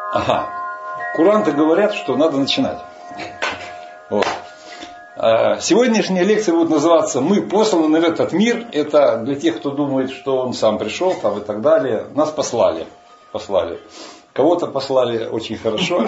Ага. Куранты говорят, что надо начинать. Вот. Сегодняшняя лекция будет называться «Мы посланы в этот мир». Это для тех, кто думает, что он сам пришел там, и так далее. Нас послали. Кого-то послали очень хорошо.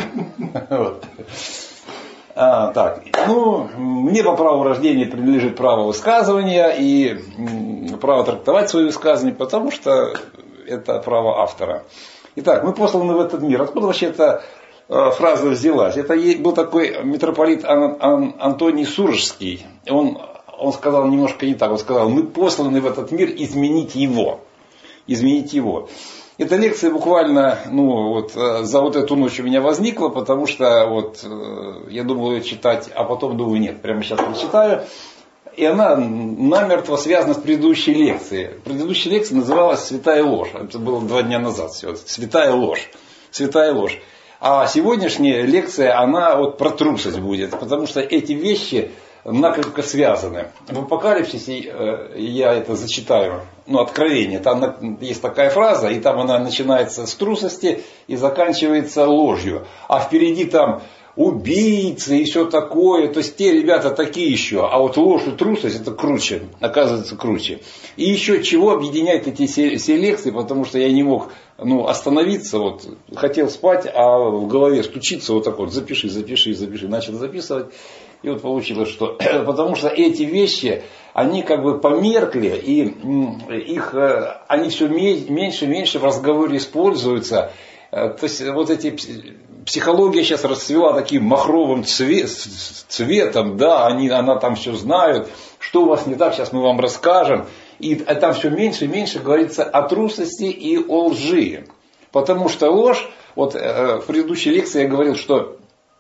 Так. Мне по праву рождения принадлежит право высказывания и право трактовать свои высказывания, потому что это право автора. Итак, мы посланы в этот мир. Откуда вообще эта фраза взялась? Это был такой митрополит Антоний Сурожский. Он сказал немножко не так. Он сказал: мы посланы в этот мир изменить его. Изменить его. Эта лекция буквально за вот эту ночь у меня возникла, потому что я думал ее читать, а потом думаю, нет, прямо сейчас прочитаю. И она намертво связана с предыдущей лекцией. Предыдущая лекция называлась «Святая ложь». Это было 2 дня назад всего. «Святая ложь». «Святая ложь». А сегодняшняя лекция, она про трусость будет, потому что эти вещи накрепко связаны. В Апокалипсисе я это зачитаю, Откровение. Там есть такая фраза, и там она начинается с трусости и заканчивается ложью. А впереди там убийцы и все такое. То есть те ребята такие еще. А ложь и трусость это круче. Оказывается круче. И еще чего объединяет эти все лекции, потому что я не мог остановиться. Хотел спать, а в голове стучится запиши. Начал записывать. И получилось, что потому что эти вещи, они померкли, и они все меньше и меньше в разговоре используются. То есть психология сейчас расцвела таким махровым цветом, да, она там все знают, что у вас не так, сейчас мы вам расскажем. И там все меньше и меньше говорится о трусости и о лжи. Потому что ложь, в предыдущей лекции я говорил, что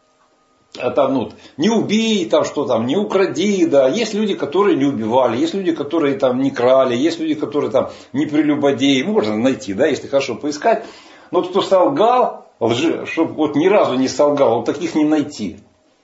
не убей, не укради, да. Есть люди, которые не убивали, есть люди, которые не крали, есть люди, которые не прелюбодеи. Можно найти, да, если хорошо поискать. Но кто солгал, чтобы ни разу не солгал, таких не найти.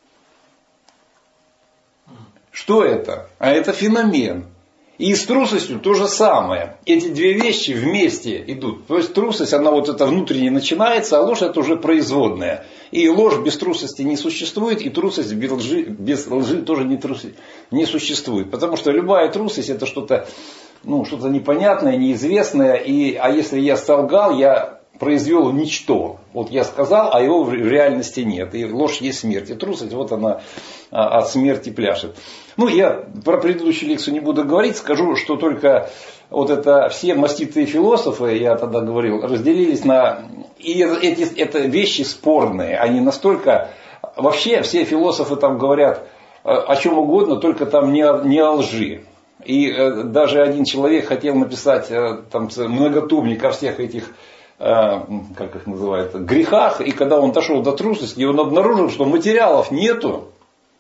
Что это? А это феномен. И с трусостью то же самое. Эти 2 вещи вместе идут. То есть трусость, она это внутренне начинается, а ложь это уже производная. И ложь без трусости не существует, и трусость без лжи тоже не существует. Потому что любая трусость это что-то непонятное, неизвестное. А если я солгал, я произвел ничто. Я сказал, а его в реальности нет. И ложь есть смерть. И трусость, она от смерти пляшет. Я про предыдущую лекцию не буду говорить. Скажу, что только все маститые философы, я тогда говорил, разделились на... И это вещи спорные. Они настолько... Вообще все философы говорят о чем угодно, только не о лжи. И даже один человек хотел написать многотомник о всех этих как их называют, грехах, и когда он дошел до трусости, он обнаружил, что материалов нету.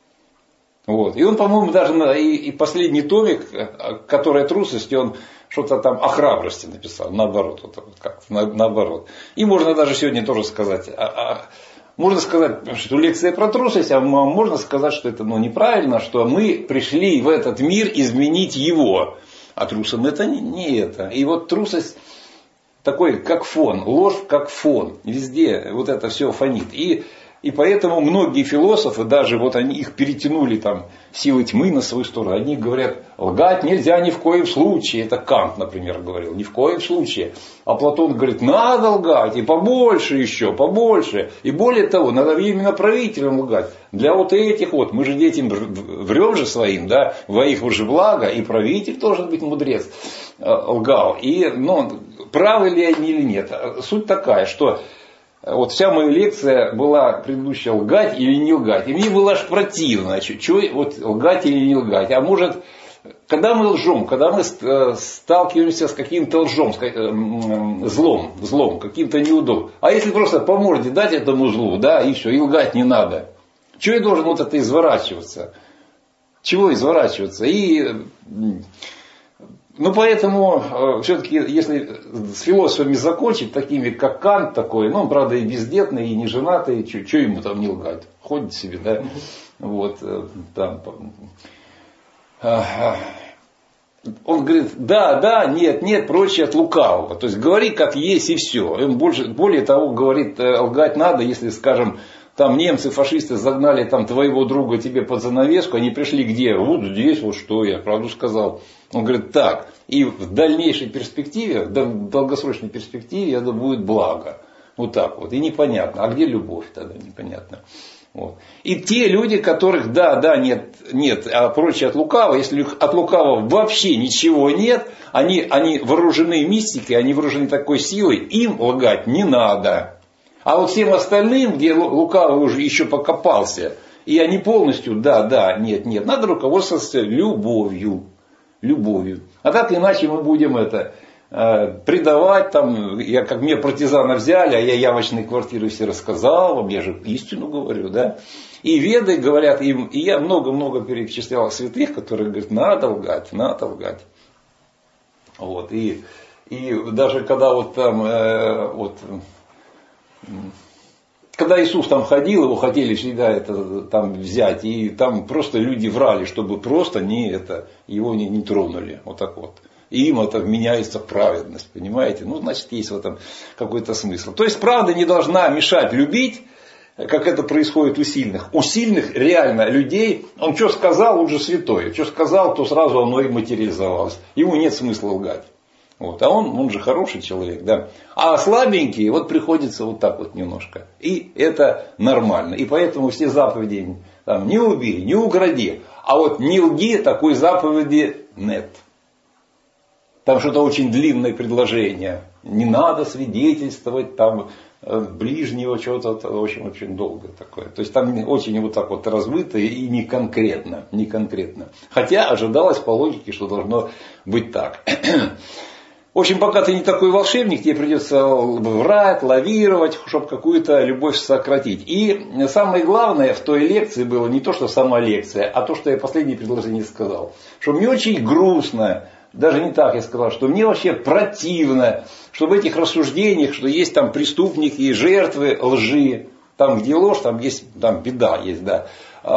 И он, по-моему, даже и последний томик, который трусость, он что-то о храбрости написал, наоборот, наоборот. И можно даже сегодня тоже сказать, можно сказать, что лекция про трусость, а можно сказать, что это неправильно, что мы пришли в этот мир изменить его, а трусом это не это. И трусость такой, как фон, ложь как фон. Везде это все фонит. И поэтому многие философы, даже они их перетянули силы тьмы на свою сторону. Они говорят, лгать нельзя ни в коем случае. Это Кант, например, говорил, ни в коем случае. А Платон говорит, надо лгать, и побольше еще, побольше. И более того, надо именно правителям лгать. Для этих мы же детям врем же своим, да, во их уже благо, и правитель должен быть мудрец, лгал. И, правы ли они или нет. Суть такая, что вся моя лекция была предыдущая лгать или не лгать. И мне было аж противно, лгать или не лгать. А может, когда мы лжем, когда мы сталкиваемся с каким-то злом, каким-то неудобным. А если просто по морде дать этому злу, да, и все, и лгать не надо. Чего я должен это изворачиваться? Чего изворачиваться? Поэтому, все-таки, если с философами закончить, такими как Кант такой, он, правда, и бездетный, и не женатый, что ему не лгать? Ходит себе, да, он говорит, да, да, нет, нет, прочее от лукавого. То есть говори как есть и все. Он более того говорит, лгать надо, если, скажем, там немцы, фашисты загнали там твоего друга тебе под занавеску, они пришли где? Вот здесь, вот что я правду сказал. Он говорит, так, и в дальнейшей перспективе, в долгосрочной перспективе это будет благо. Вот так вот. И непонятно. А где любовь тогда? Непонятно. Вот. И те люди, которых да, да, нет, нет, а прочее от лукавого, если от лукавого вообще ничего нет, они вооружены мистикой, они вооружены такой силой, им лгать не надо. А вот всем остальным, где лукавый уже еще покопался, и они полностью да, да, нет, нет, надо руководствоваться любовью. Любовью. А так иначе мы будем это предавать, там, как мне партизана взяли, а я ямочные квартиры все рассказал вам, я же истину говорю, да. И веды говорят им, и я много-много перечислял святых, которые говорят, надо лгать, надо лгать. Вот, и даже когда вот там, когда Иисус там ходил, его хотели всегда это там взять, и там просто люди врали, чтобы просто его не тронули, вот так вот. И им это вменяется в праведность, понимаете? Ну, значит, есть в этом какой-то смысл. То есть, правда не должна мешать любить, как это происходит у сильных. У сильных реально людей, он что сказал, он же святой. Что сказал, то сразу оно и материализовалось. Ему нет смысла лгать. Вот. А он же хороший человек, да. А слабенькие, вот приходится вот так вот немножко. И это нормально. И поэтому все заповеди, там, не убей, не укради. А вот не лги, такой заповеди нет. Там что-то очень длинное предложение. Не надо свидетельствовать там ближнего, что-то очень долго такое. То есть там очень вот так вот размыто и не конкретно. Хотя ожидалось по логике, что должно быть так. В общем, пока ты не такой волшебник, тебе придется врать, лавировать, чтобы какую-то любовь сократить. И самое главное в той лекции было не то, что сама лекция, а то, что я последнее предложение сказал. Что мне очень грустно, даже не так я сказал, что мне вообще противно, что в этих рассуждениях, что есть там преступники и жертвы лжи, там где ложь, там есть там беда есть, да.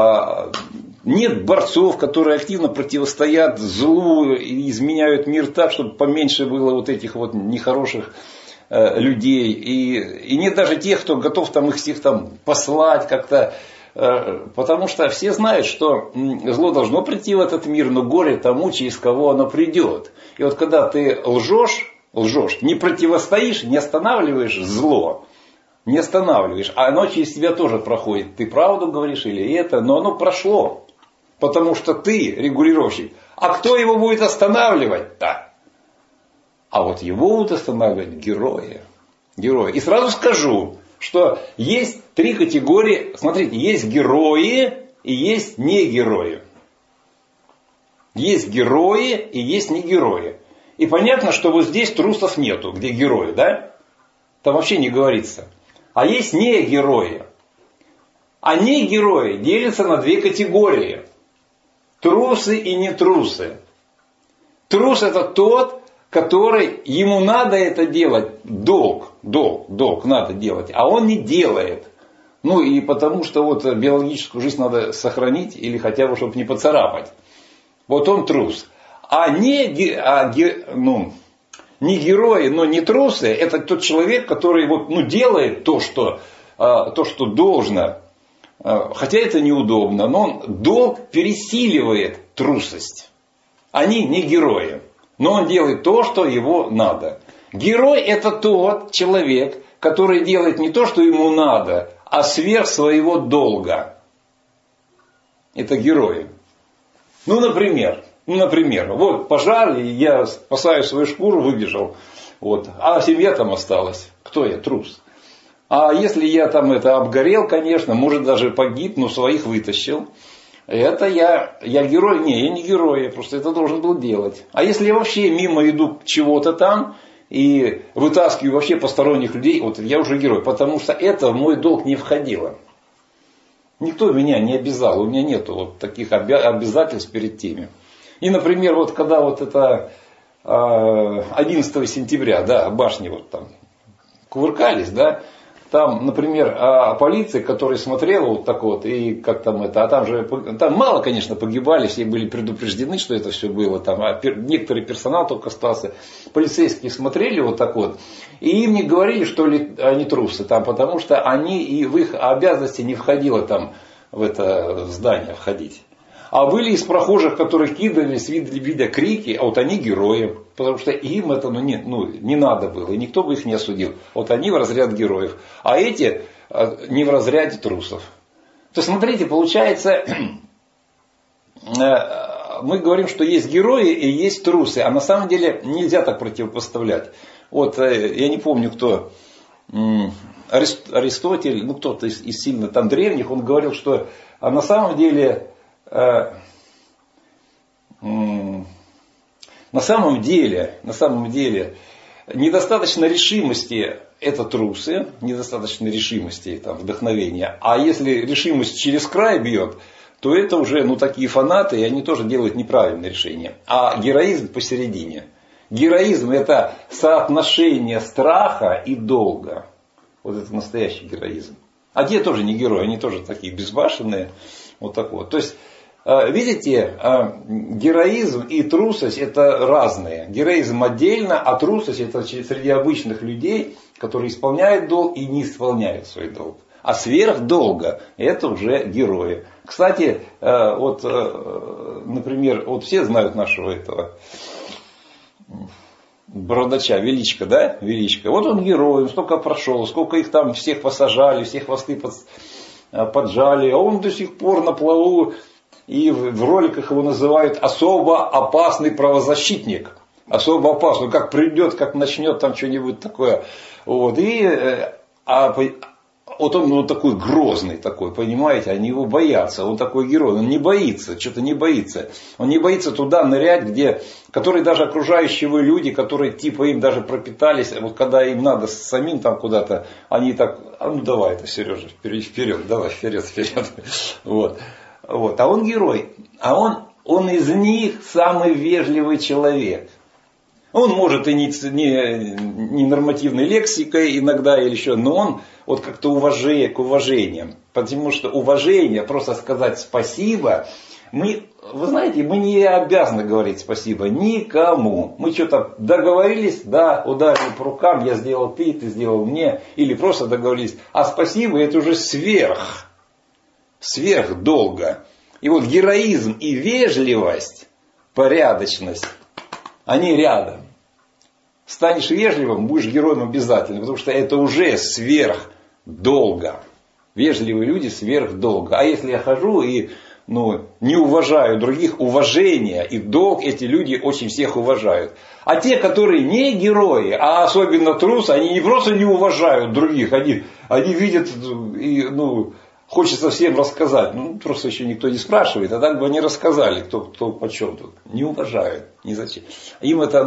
Нет борцов, которые активно противостоят злу и изменяют мир так, чтобы поменьше было вот этих вот нехороших людей. И нет даже тех, кто готов там их всех там послать как-то. Потому что все знают, что зло должно прийти в этот мир, но горе тому, через кого оно придет. И вот когда ты лжешь, не противостоишь, не останавливаешь зло, не останавливаешь, а оно через тебя тоже проходит. Ты правду говоришь или это, но оно прошло. Потому что ты регулировщик. А кто его будет останавливать-то? А вот его будут останавливать герои. И сразу скажу, что есть 3 категории. Смотрите, есть герои и есть негерои. Есть герои и есть негерои. И понятно, что вот здесь трусов нету, где герои, да? Там вообще не говорится. А есть негерои. А негерои делятся на 2 категории. Трусы и нетрусы. Трус это тот, который, ему надо это делать, долг надо делать, а он не делает. Ну и потому что вот биологическую жизнь надо сохранить или хотя бы, чтобы не поцарапать. Вот он трус. Не герои, но не трусы, это тот человек, который вот, делает то, что должно. Хотя это неудобно, но долг пересиливает трусость. Они не герои, но он делает то, что его надо. Герой это тот человек, который делает не то, что ему надо, а сверх своего долга. Это герои. Например, вот пожар, и я спасаю свою шкуру, выбежал, вот, а семья там осталась. Кто я? Трус. А если я там обгорел, конечно, может даже погиб, но своих вытащил. Это я герой? Не, я не герой, я просто это должен был делать. А если я вообще мимо иду чего-то там и вытаскиваю вообще посторонних людей, вот я уже герой, потому что это в мой долг не входило. Никто меня не обязал, у меня нету вот таких обязательств перед теми. И, например, вот когда вот это 11 сентября, да, башни вот там кувыркались, да, там, например, о полиции, которая смотрела вот так вот, и как там это, а там же, там мало, конечно, погибали, все были предупреждены, что это все было, там, а некоторый персонал только остался. Полицейские смотрели вот так вот, и им не говорили, что ли, они трусы, там, потому что они, и в их обязанности не входило там в это здание входить. А были из прохожих, которые кидались, видя крики, а вот они герои. Потому что им это не надо было, и никто бы их не осудил. Вот они в разряд героев, а эти не в разряде трусов. То смотрите, получается, мы говорим, что есть герои и есть трусы, а на самом деле нельзя так противопоставлять. Вот я не помню кто, Аристотель, кто-то из сильно там древних, он говорил, что на самом деле... На самом деле, недостаточно решимости это трусы, недостаточно решимости, там, вдохновения. А если решимость через край бьет, то это уже такие фанаты, и они тоже делают неправильное решение. А героизм посередине. Героизм это соотношение страха и долга. Вот это настоящий героизм. А те тоже не герои, они тоже такие безбашенные. Вот так вот. То есть, видите, героизм и трусость это разные. Героизм отдельно, а трусость это среди обычных людей, которые исполняют долг и не исполняют свой долг. А сверхдолго это уже герои. Кстати, вот, например, вот все знают нашего этого бородача, Величко, да? Величко. Вот он герой, он столько прошел, сколько их там всех посажали, все хвосты поджали, а он до сих пор на плаву. И в роликах его называют особо опасный правозащитник. Особо опасный. Как придет, как начнет там что-нибудь такое. Вот. Вот он такой грозный такой, понимаете, они его боятся. Он такой герой, он не боится, что-то не боится. Он не боится туда нырять, которые даже окружающие его люди, которые типа им даже пропитались, вот когда им надо самим там куда-то, они так, давай это, Сережа, вперед, давай, вперед. Вот. А он герой, а он из них самый вежливый человек. Он может и не нормативной лексикой иногда или еще, но он вот как-то к уважениям. Потому что уважение, просто сказать спасибо, вы знаете, мы не обязаны говорить спасибо никому. Мы что-то договорились, да, ударили по рукам, я сделал ты сделал мне, или просто договорились. А спасибо это уже сверхдолго. И вот героизм и вежливость, порядочность, они рядом. Станешь вежливым, будешь героем обязательно, потому что это уже сверхдолго. Вежливые люди сверхдолго. А если я хожу и не уважаю других, уважение и долг, эти люди очень всех уважают. А те, которые не герои, а особенно трусы, они не просто не уважают других, они видят и хочется всем рассказать. Просто еще никто не спрашивает, а так бы они рассказали, кто почем тут. Не уважают, ни зачем. Им это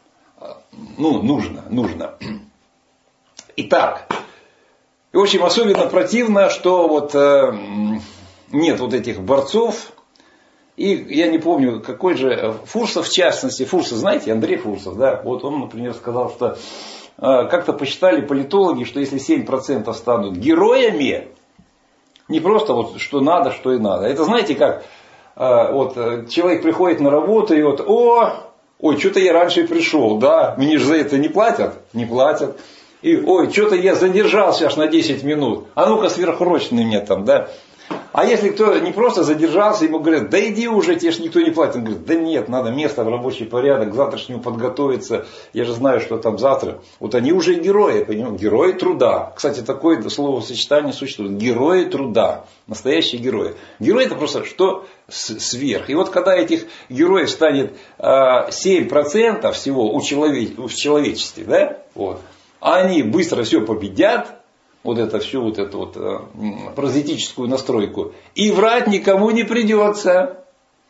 нужно. Итак, в общем, особенно противно, что вот нет вот этих борцов. И я не помню, какой же Фурсов в частности. Фурсов, знаете, Андрей Фурсов, да? Вот он, например, сказал, что как-то посчитали политологи, что если 7% станут героями, не просто вот что надо, что и надо. Это знаете как, вот человек приходит на работу и вот, ой, что-то я раньше пришел, да, мне же за это не платят? Не платят. И, ой, что-то я задержался аж на 10 минут, а ну-ка сверхурочный мне там, да. А если кто не просто задержался, ему говорят, да иди уже, тебе же никто не платит. Он говорит, да нет, надо место в рабочий порядок, к завтрашнему подготовиться. Я же знаю, что там завтра. Вот они уже герои, понимаете, герои труда. Кстати, такое словосочетание существует. Герои труда. Настоящие герои. Герой это просто что сверх. И вот когда этих героев станет 7% всего в человечестве, да, вот, они быстро все победят. Вот это всю вот эту вот паразитическую настройку. И врать никому не придется.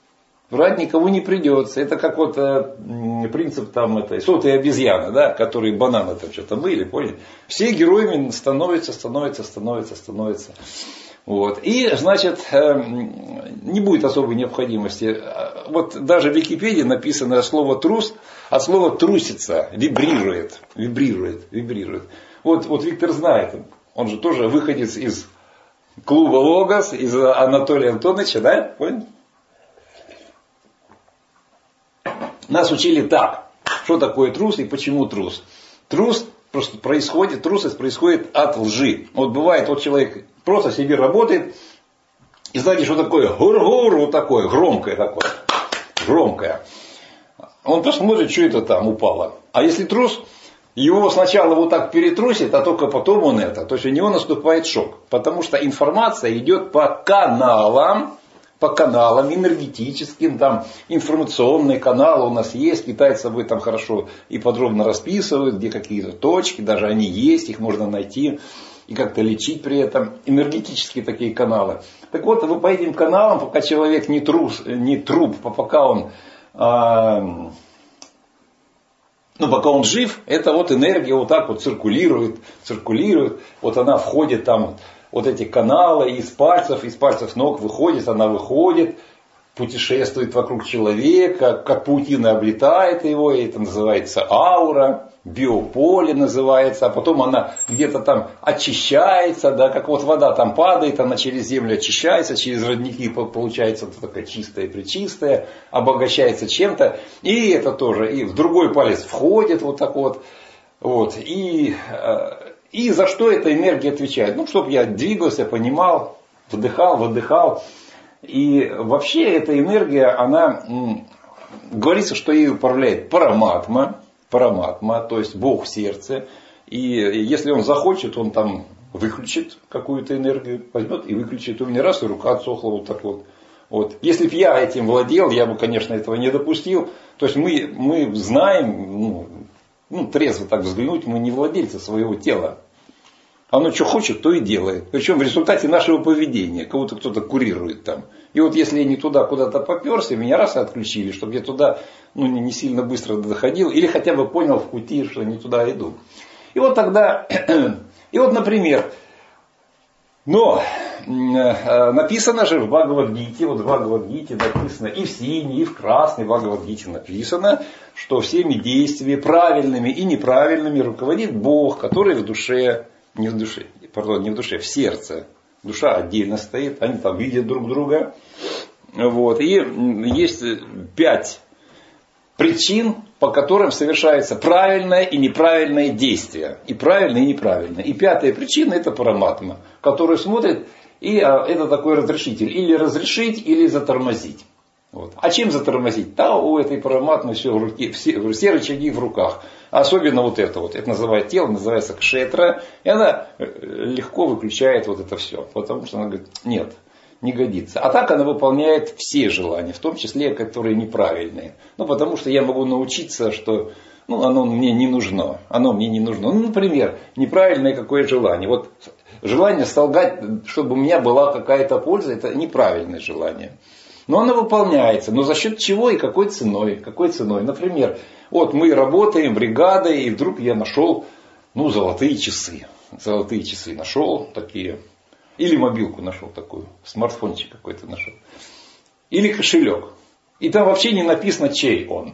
Это как вот принцип там этой сотой обезьяны, да, которые бананы там что-то были, поняли? Все героями становятся. Вот. И, значит, не будет особой необходимости. Вот даже в Википедии написано слово трус, от слова трусица, вибрирует. Вот Виктор знает. Он же тоже выходец из клуба «Логос», из Анатолия Антоновича, да? Понял? Нас учили так. Что такое трус и почему трус? Трусость происходит от лжи. Вот бывает, вот человек просто себе работает, и знаете, что такое? Гур-гур, вот такое, громкое такое. Громкое. Он посмотрит, что это там упало. А если трус, его сначала вот так перетрусит, а только потом он это. То есть у него наступает шок. Потому что информация идет по каналам энергетическим, там информационные каналы у нас есть, китайцы об этом хорошо и подробно расписывают, где какие-то точки, даже они есть, их можно найти и как-то лечить при этом. Энергетические такие каналы. Так вот, вы по этим каналам, пока человек не труп, пока он пока он жив, эта вот энергия вот так вот циркулирует, вот она входит там, вот эти каналы из пальцев ног выходит, она выходит, путешествует вокруг человека, как паутина облетает его, и это называется аура, биополе называется, а потом она где-то там очищается, да, как вот вода там падает, она через землю очищается, через родники получается такая чистая-пречистая, обогащается чем-то, и это тоже, и в другой палец входит вот так вот, и за что эта энергия отвечает? Ну, чтобы я двигался, понимал, вдыхал, выдыхал. И вообще эта энергия, она, говорится, что ей управляет параматма, то есть Бог в сердце. И если он захочет, он там выключит какую-то энергию, возьмет и выключит. У меня раз и рука отсохла вот так вот. Если бы я этим владел, я бы, конечно, этого не допустил. То есть мы знаем, трезво так взглянуть, мы не владельцы своего тела. Оно что хочет, то и делает. Причем в результате нашего поведения. Кого-то кто-то курирует там. И вот если я не туда куда-то поперся, меня раз и отключили, чтобы я туда не сильно быстро доходил. Или хотя бы понял в пути, что не туда иду. И вот тогда, например, но написано же в Бхагавад-гите, вот в Бхагавад-гите написано и в синей, и в красной Бхагавад-гите написано, что всеми действиями правильными и неправильными руководит Бог, который в душе, в сердце. Душа отдельно стоит, они там видят друг друга. Вот. И есть 5 причин, по которым совершается правильное и неправильное действие. И правильное, и неправильное. И 5-я причина — это параматма, который смотрит, и это такой разрешитель. Или разрешить, или затормозить. Вот. А чем затормозить? Да, у этой параматмы все в руке, все рычаги в руках. Особенно вот это. Это называется тело, называется кшетра. И она легко выключает вот это все. Потому что она говорит, нет, не годится. А так она выполняет все желания, в том числе, которые неправильные. Потому что я могу научиться, что оно мне не нужно. Например, неправильное какое желание. Вот желание солгать, чтобы у меня была какая-то польза, это неправильное желание. Но оно выполняется. Но за счет чего и какой ценой? Например, вот мы работаем бригадой, и вдруг я нашел золотые часы. Золотые часы нашел такие. Или мобилку нашел такую. Смартфончик какой-то нашел. Или кошелек. И там вообще не написано, чей он.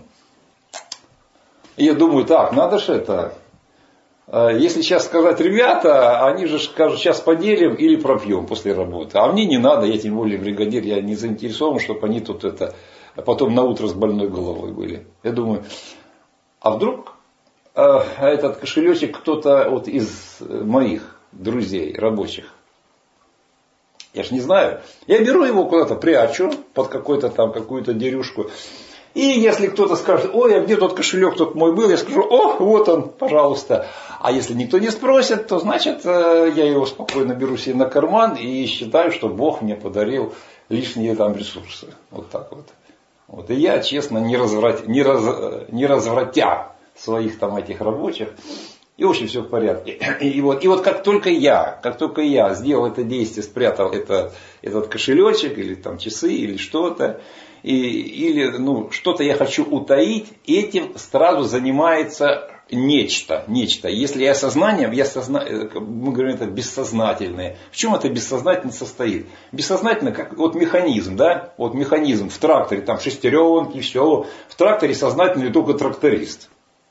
И я думаю, так, надо же это. Если сейчас сказать, ребята, они же скажут, сейчас поделим или пропьем после работы. А мне не надо, я тем более бригадир, я не заинтересован, чтобы они тут потом на утро с больной головой были. Я думаю, а вдруг этот кошелечек кто-то вот из моих друзей, рабочих. Я ж не знаю. Я беру его куда-то, прячу под какую-то дерюшку. И если кто-то скажет, ой, а где тот кошелек, тот мой был, я скажу, о, вот он, пожалуйста. А если никто не спросит, то значит я его спокойно беру себе на карман и считаю, что Бог мне подарил лишние там ресурсы. Вот так вот. И я, честно, не развратя своих там этих рабочих, и очень все в порядке. И вот как только я сделал это действие, спрятал этот кошелечек, или там часы, или что-то, или что-то я хочу утаить, этим сразу занимается нечто. Если я сознанием, мы говорим, это бессознательное. В чем это бессознательно состоит? Бессознательно, как механизм, да? Вот механизм в тракторе, там шестеренки, все. В тракторе сознательный только тракторист.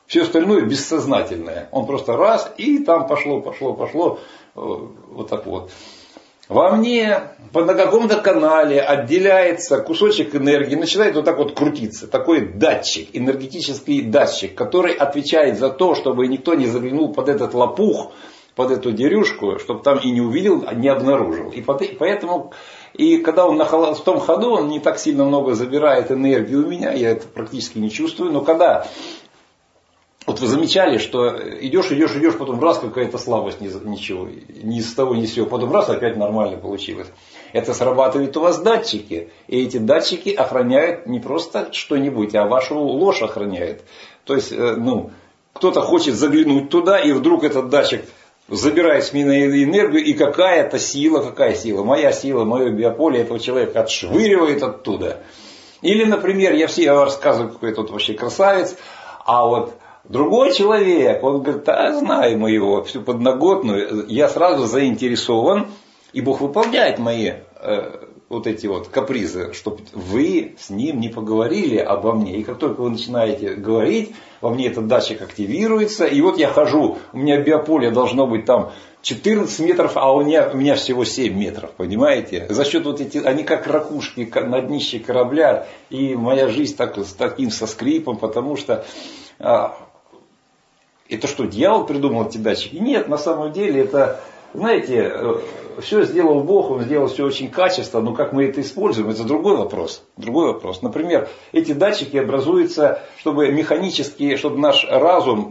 Все остальное бессознательное. Он просто раз, и там пошло. Вот так вот. Во мне на каком-то канале отделяется кусочек энергии, начинает вот так вот крутиться. Такой датчик, энергетический датчик, который отвечает за то, чтобы никто не заглянул под этот лопух, под эту дерюшку, чтобы там и не увидел, не обнаружил. И поэтому, и когда он на холостом ходу, он не так сильно много забирает энергии у меня, я это практически не чувствую. Но когда, вот вы замечали, что идешь, потом раз какая-то слабость, ничего, ни с того ни с сего, потом раз опять нормально получилось. Это срабатывает у вас датчики. И эти датчики охраняют не просто что-нибудь, а вашу ложь охраняют. То есть, кто-то хочет заглянуть туда, и вдруг этот датчик забирает с меня энергию, и какая сила, моя сила, мое биополе этого человека отшвыривает оттуда. Или, например, я рассказываю, какой тут вообще красавец, а вот другой человек, он говорит, знаем мы его, всю подноготную, я сразу заинтересован, и Бог выполняет мои вот эти вот капризы, чтобы вы с ним не поговорили обо мне. И как только вы начинаете говорить, во мне этот датчик активируется, и вот я хожу, у меня биополе должно быть там 14 метров, а у меня всего 7 метров, понимаете? За счет вот этих, они как ракушки на днище корабля, и моя жизнь с таким со скрипом, потому что это что, дьявол придумал эти датчики? Нет, на самом деле это, знаете, все сделал Бог, Он сделал все очень качественно, но как мы это используем, это другой вопрос. Например, эти датчики образуются, чтобы механически, чтобы наш разум,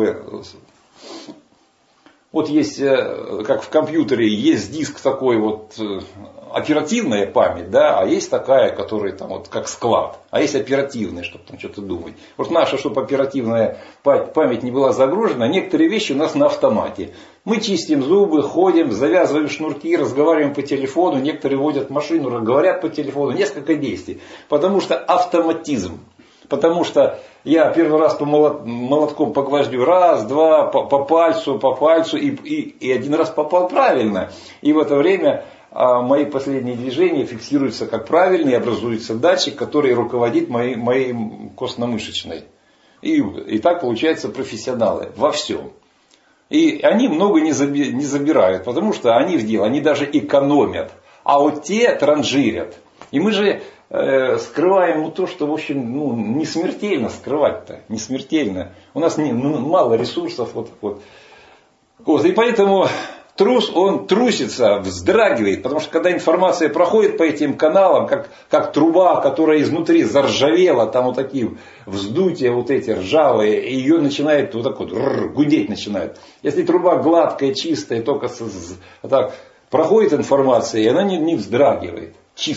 вот есть, как в компьютере, есть диск такой вот, оперативная память, да, а есть такая, которая там вот как склад, а есть оперативная, чтобы там что-то думать. Вот наша, чтобы оперативная память не была загружена, некоторые вещи у нас на автомате. Мы чистим зубы, ходим, завязываем шнурки, разговариваем по телефону, некоторые водят машину, говорят по телефону, несколько действий. Потому что автоматизм. Потому что я первый раз по молотком по гвоздю, раз, два, по пальцу, и один раз попал правильно. И в это время мои последние движения фиксируются как правильные, образуется датчик, который руководит моей костно-мышечной. И так получаются профессионалы во всем. И они много не забирают, потому что они в дело, они даже экономят. А вот те транжирят. И мы же скрываем то, что, в общем, не смертельно скрывать-то. Не смертельно. У нас мало ресурсов. Вот. И поэтому трус, он трусится, вздрагивает. Потому что когда информация проходит по этим каналам, как труба, которая изнутри заржавела, там вот такие вздутия вот эти ржавые, и ее начинает вот так вот гудеть начинает. Если труба гладкая, чистая, только так проходит информация, и она не вздрагивает.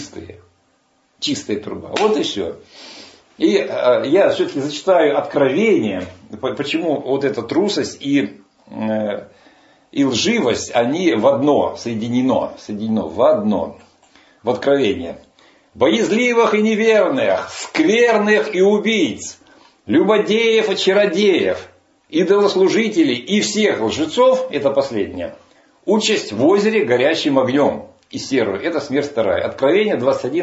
Чистая труба. Вот и все. И я все-таки зачитаю откровение, почему вот эта трусость и лживость, они в одно соединено в одно. В откровение. Боязливых и неверных, скверных и убийц, любодеев и чародеев, идолослужителей и всех лжецов, это последнее, участь в озере горящим огнем и серую. Это смерть вторая. Откровение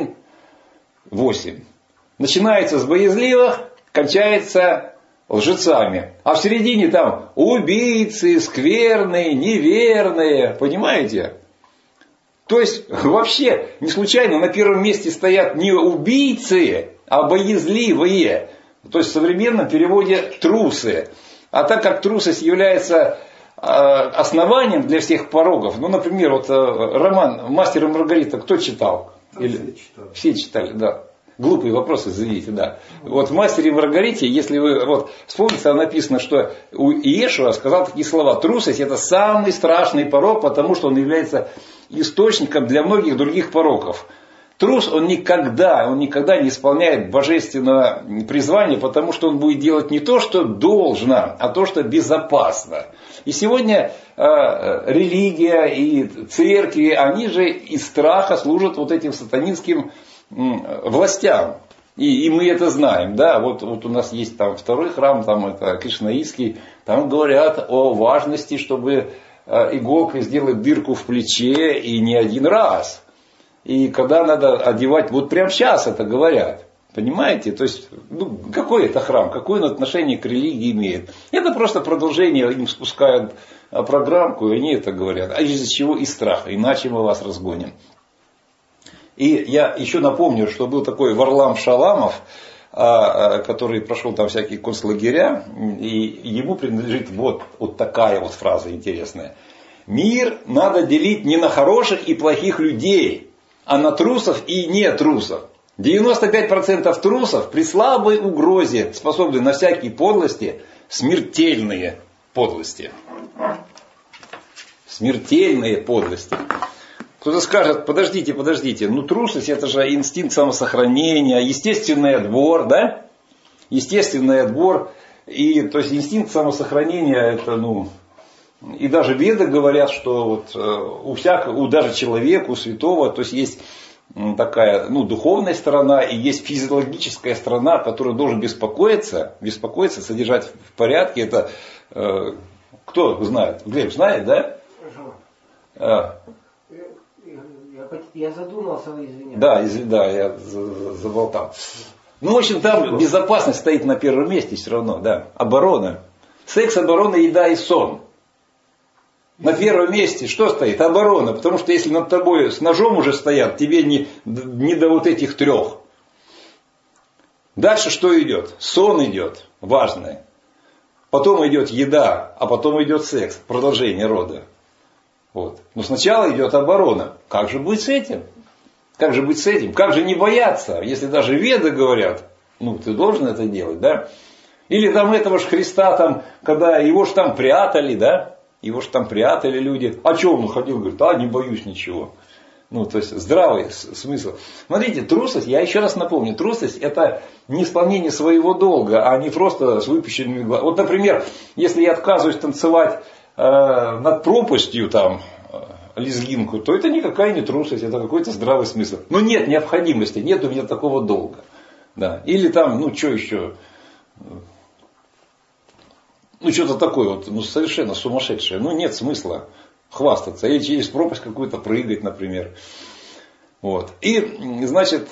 21:8. Начинается с боязливых, кончается лжецами. А в середине там убийцы, скверные, неверные. Понимаете? То есть вообще не случайно на первом месте стоят не убийцы, а боязливые. То есть в современном переводе трусы. А так как трусость является основанием для всех пороков, например, вот роман «Мастер и Маргарита» кто читал? Все читали, да. Глупые вопросы, извините, да. Вот в «Мастере и Маргарите», если вы вспомните, там написано, что Иешуа сказал такие слова: трусость — это самый страшный порок, потому что он является источником для многих других пороков. Трус, он никогда не исполняет божественного призвания, потому что он будет делать не то, что должно, а то, что безопасно. И сегодня религия и церкви, они же из страха служат вот этим сатанинским властям. И мы это знаем, да, вот у нас есть там второй храм, там это кришнаитский, там говорят о важности, чтобы иголкой сделать дырку в плече и не один раз. И когда надо одевать, вот прямо сейчас это говорят. Понимаете? То есть, какой это храм? Какое он отношение к религии имеет? Это просто продолжение, им спускают программку, и они это говорят. А из-за чего? Из страха. Иначе мы вас разгоним. И я еще напомню, что был такой Варлам Шаламов, который прошел там всякие концлагеря, и ему принадлежит вот такая вот фраза интересная. Мир надо делить не на хороших и плохих людей, а на трусов и не трусов. 95% трусов при слабой угрозе способны на всякие подлости, смертельные подлости. Смертельные подлости. Кто-то скажет, подождите, трусость это же инстинкт самосохранения, естественный отбор, да? Естественный отбор. И то есть инстинкт самосохранения это, и даже веды говорят, что вот у даже человека, у святого, то есть такая, духовная сторона и есть физиологическая сторона, которая должен беспокоиться, содержать в порядке. Это кто знает? Глеб знает, да? Я задумался, извиняюсь. Да, я заболтал. В общем, там безопасность стоит на первом месте все равно, да. Оборона. Секс, оборона, еда и сон. На первом месте что стоит? Оборона. Потому что если над тобой с ножом уже стоят, тебе не до вот этих трех. Дальше что идет? Сон идет. Важное. Потом идет еда, а потом идет секс. Продолжение рода. Вот. Но сначала идет оборона. Как же быть с этим? Как же не бояться? Если даже веды говорят, ты должен это делать, да? Или там этого же Христа, когда его ж там прятали, да? Его же там прятали люди. А что он ходил? Говорит, не боюсь ничего. То есть здравый смысл. Смотрите, трусость, я еще раз напомню, трусость это не исполнение своего долга, а не просто с выпущенными глазами. Вот, например, если я отказываюсь танцевать над пропастью лезгинку, то это никакая не трусость, это какой-то здравый смысл. Но нет необходимости, нет у меня такого долга. Да. Или что еще? Что-то такое совершенно сумасшедшее. Нет смысла хвастаться. Или через пропасть какую-то прыгать, например. Вот. И, значит,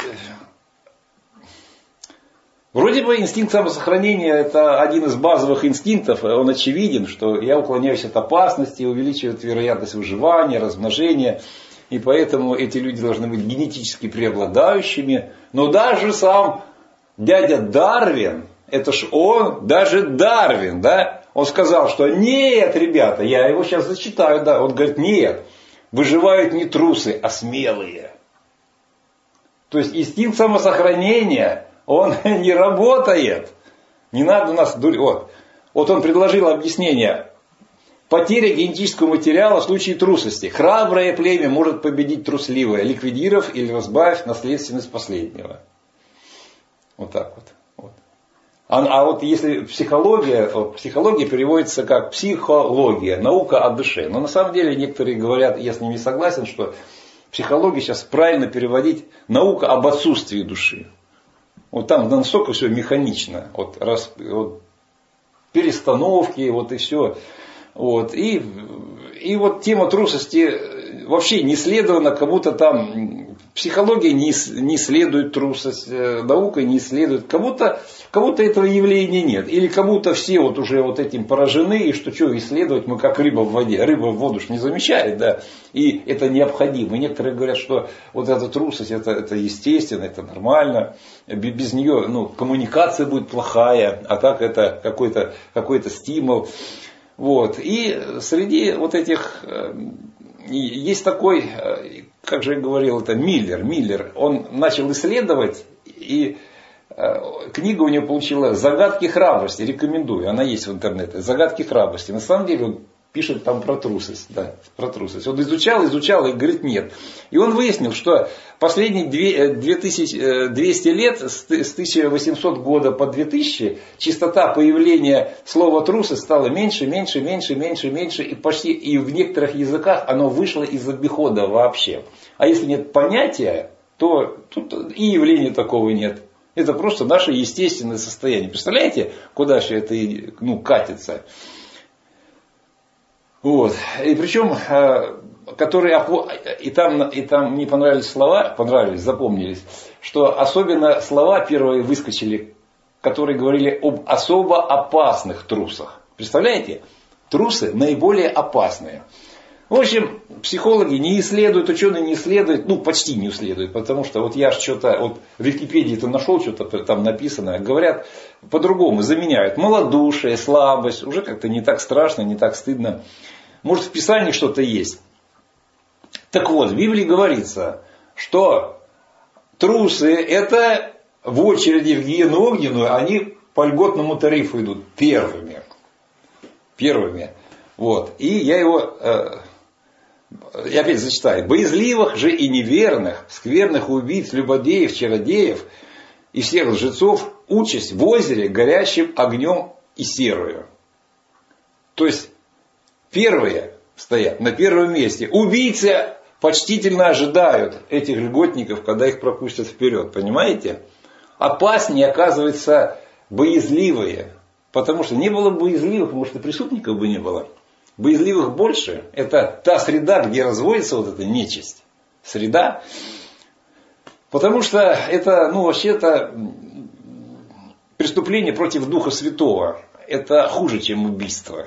вроде бы инстинкт самосохранения это один из базовых инстинктов. Он очевиден, что я уклоняюсь от опасности, увеличивает вероятность выживания, размножения. И поэтому эти люди должны быть генетически преобладающими. Но даже сам дядя Дарвин, это ж даже Дарвин, да, он сказал, что нет, ребята, я его сейчас зачитаю, да, он говорит, нет, выживают не трусы, а смелые. То есть инстинкт самосохранения, он не работает. Не надо нас дурить. Вот он предложил объяснение. Потеря генетического материала в случае трусости. Храброе племя может победить трусливое, ликвидировав или разбавив наследственность последнего. Вот так вот. А вот если психология переводится как психология, наука о душе. Но на самом деле некоторые говорят, я с ними согласен, что психология сейчас правильно переводить наука об отсутствии души. Вот там настолько все механично. Перестановки, и все. И вот тема трусости вообще не исследована, кому-то там психология не исследует трусость, наука не исследует, кому-то этого явления нет. Или кому-то все уже этим поражены, и что исследовать, мы как рыба в воде. Рыба в воду ж не замечает, да, и это необходимо. И некоторые говорят, что вот эта трусость, это естественно, это нормально, без нее коммуникация будет плохая, а так это какой-то стимул. И среди этих есть такой, как же я говорил, это Миллер. Он начал исследовать, и книга у него получилась «Загадки храбрости». Рекомендую, она есть в интернете. «Загадки храбрости». На самом деле он пишет там про трусость. Да, про трусость. Он изучал и говорит нет. И он выяснил, что последние 2200 лет, с 1800 года по 2000, частота появления слова трусость стала меньше, и почти и в некоторых языках оно вышло из обихода вообще. А если нет понятия, то тут и явления такого нет. Это просто наше естественное состояние. Представляете, куда же это катится? И причем которые, и там мне понравились слова, запомнились, что особенно слова первые выскочили, которые говорили об особо опасных трусах. Представляете? Трусы наиболее опасные. В общем, психологи не исследуют, ученые не исследуют, почти не исследуют, потому что вот я что-то, в Википедии-то нашел, что-то там написано, говорят по-другому, заменяют малодушие, слабость, уже как-то не так страшно, не так стыдно. Может, в Писании что-то есть. Так вот, в Библии говорится, что трусы это в очереди в гиену огненную, они по льготному тарифу идут первыми. Вот. И я его... Я опять зачитаю. Боязливых же и неверных, скверных убийц, любодеев, чародеев и всех лжецов участь в озере горящим огнем и серою. То есть первые стоят на первом месте. Убийцы почтительно ожидают этих льготников, когда их пропустят вперед. Понимаете? Опаснее оказывается боязливые. Потому что не было боязливых, может и преступников бы не было. Боязливых больше. Это та среда, где разводится вот эта нечисть. Среда. Потому что это, вообще-то преступление против Духа Святого. Это хуже, чем убийство.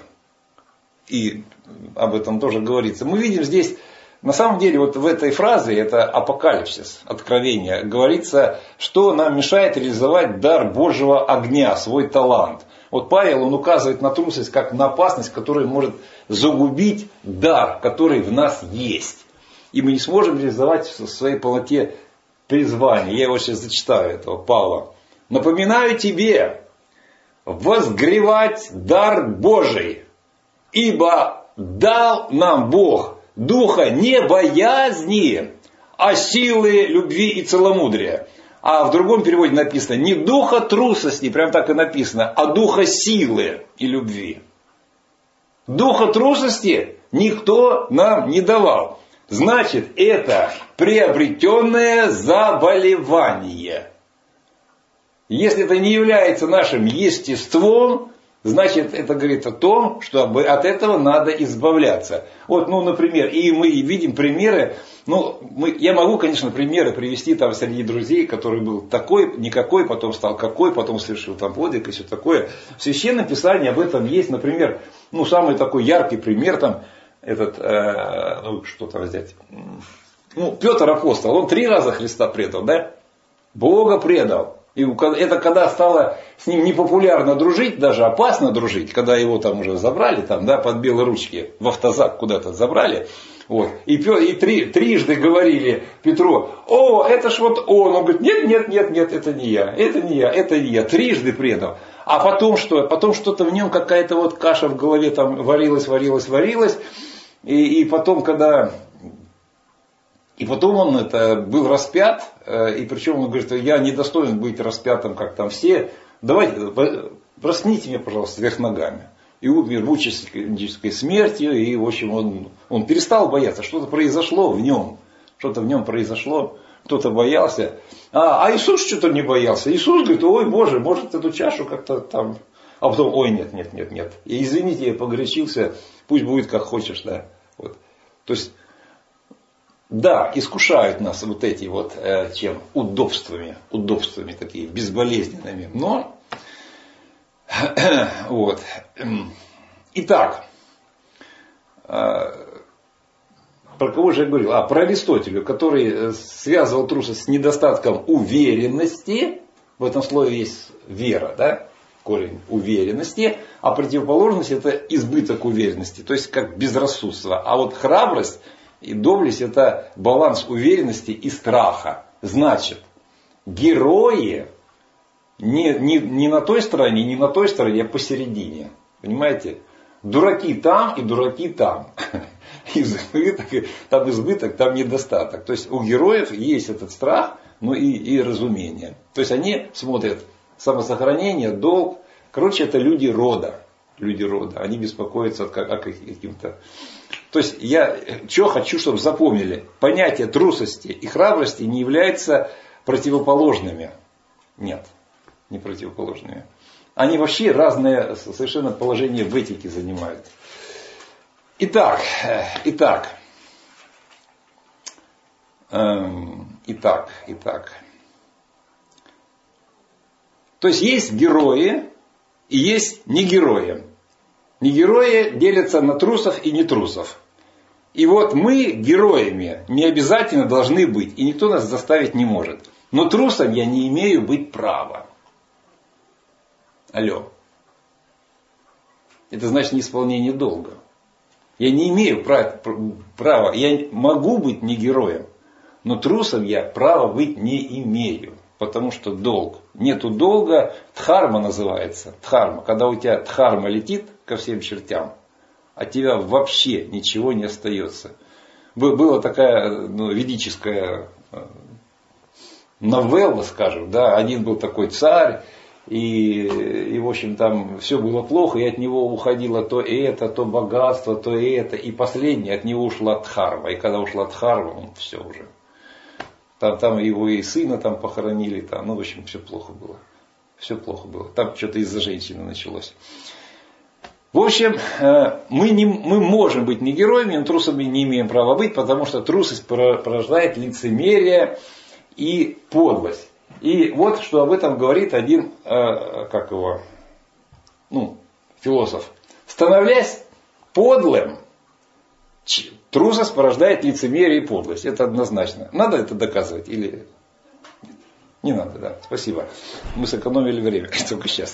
И об этом тоже говорится. Мы видим здесь, на самом деле, вот в этой фразе, это апокалипсис, откровение, говорится, что нам мешает реализовать дар Божьего огня, свой талант. Вот Павел, он указывает на трусость как на опасность, которая может загубить дар, который в нас есть. И мы не сможем реализовать в своей полноте призвание. Я его сейчас зачитаю, этого Павла. «Напоминаю тебе возгревать дар Божий, ибо дал нам Бог духа не боязни, а силы, любви и целомудрия». А в другом переводе написано не духа трусости, прям так и написано, а духа силы и любви. Духа трусости никто нам не давал. Значит, это приобретенное заболевание. Если это не является нашим естеством, значит, это говорит о том, что от этого надо избавляться. Вот, например, и мы видим примеры, я могу, конечно, примеры привести там среди друзей, который был такой, никакой, потом стал какой, потом совершил там подвиг и все такое. В Священном Писании об этом есть, например, самый такой яркий пример, там, что там взять, Петр апостол, он 3 раза Христа предал, да? Бога предал. И это когда стало с ним непопулярно дружить, даже опасно дружить, когда его там уже забрали, под белые ручки, в автозак куда-то забрали. Вот. И трижды говорили Петру: о, это ж вот он. Он говорит: нет, это не я. Трижды предал. А потом что? Потом что-то в нем, какая-то вот каша в голове там варилась. И потом, И потом он был распят, и причем он говорит: я недостоин быть распятым, как там все. Давайте, проснite меня, пожалуйста, вверх ногами. И умер мученической смертью, и в общем он перестал бояться. Что-то произошло в нем. Кто-то боялся. А Иисус что-то не боялся. Иисус говорит: ой, Боже, может эту чашу как-то там. А потом: ой, нет. И извините, я погорячился, пусть будет как хочешь, да. Вот. То есть, да, искушают нас вот эти вот удобствами такие безболезненными. Но вот. Итак, про кого же я говорил? Про Аристотеля, который связывал трусость с недостатком уверенности. В этом слове есть вера, да? Корень уверенности. А противоположность — это избыток уверенности. То есть как безрассудство. А вот храбрость и доблесть — это баланс уверенности и страха. Значит, герои не на той стороне, не на той стороне, а посередине. Понимаете? Дураки там и дураки там. Там избыток, там недостаток. То есть у героев есть этот страх, и разумение. То есть они смотрят самосохранение, долг. Короче, это люди рода. Они беспокоятся о каким-то... То есть я что хочу, чтобы запомнили. Понятие трусости и храбрости не являются противоположными. Нет, не противоположными. Они вообще разные совершенно положения в этике занимают. Итак, Итак. То есть герои и есть негерои. Негерои делятся на трусов и нетрусов. И вот мы героями не обязательно должны быть, и никто нас заставить не может. Но трусом я не имею быть права. Алло. Это значит неисполнение долга. Я не имею права, я могу быть не героем, но трусом я права быть не имею. Потому что долг. Нету долга, дхарма называется. Дхарма. Когда у тебя дхарма летит ко всем чертям, от тебя вообще ничего не остается. Была такая ведическая новелла, скажем, да, один был такой царь, и в общем там все было плохо, и от него уходило то это, то богатство, то это, и последнее от него ушла дхарма. И когда ушла дхарма, все уже. Там его и сына там похоронили, в общем, все плохо было. Все плохо было. Там что-то из-за женщины началось. В общем, мы можем быть не героями, но трусами не имеем права быть, потому что трусость порождает лицемерие и подлость. И вот что об этом говорит один, философ. Становлясь подлым, трусость порождает лицемерие и подлость. Это однозначно. Надо это доказывать или не надо? Да. Спасибо. Мы сэкономили время только сейчас.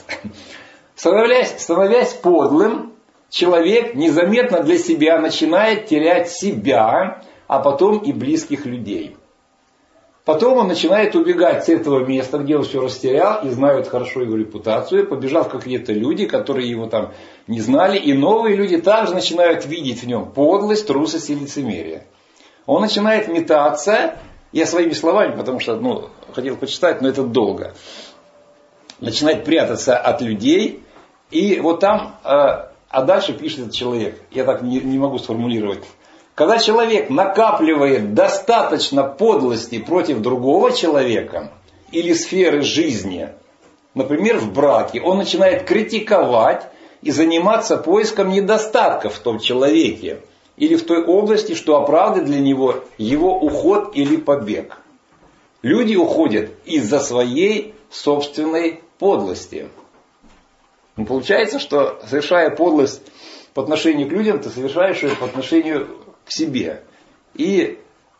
Становясь подлым, человек незаметно для себя начинает терять себя, а потом и близких людей. Потом он начинает убегать с этого места, где он все растерял, и знают хорошо его репутацию, побежал в какие-то люди, которые его там не знали, и новые люди также начинают видеть в нем подлость, трусость и лицемерие. Он начинает метаться, я своими словами, потому что хотел почитать, но это долго, начинает прятаться от людей, и вот там, а дальше пишет этот человек, я так не могу сформулировать. Когда человек накапливает достаточно подлости против другого человека или сферы жизни, например, в браке, он начинает критиковать и заниматься поиском недостатков в том человеке или в той области, что оправдывает для него его уход или побег. Люди уходят из-за своей собственной подлости. Получается, что совершая подлость по отношению к людям, ты совершаешь ее по отношению к себе. И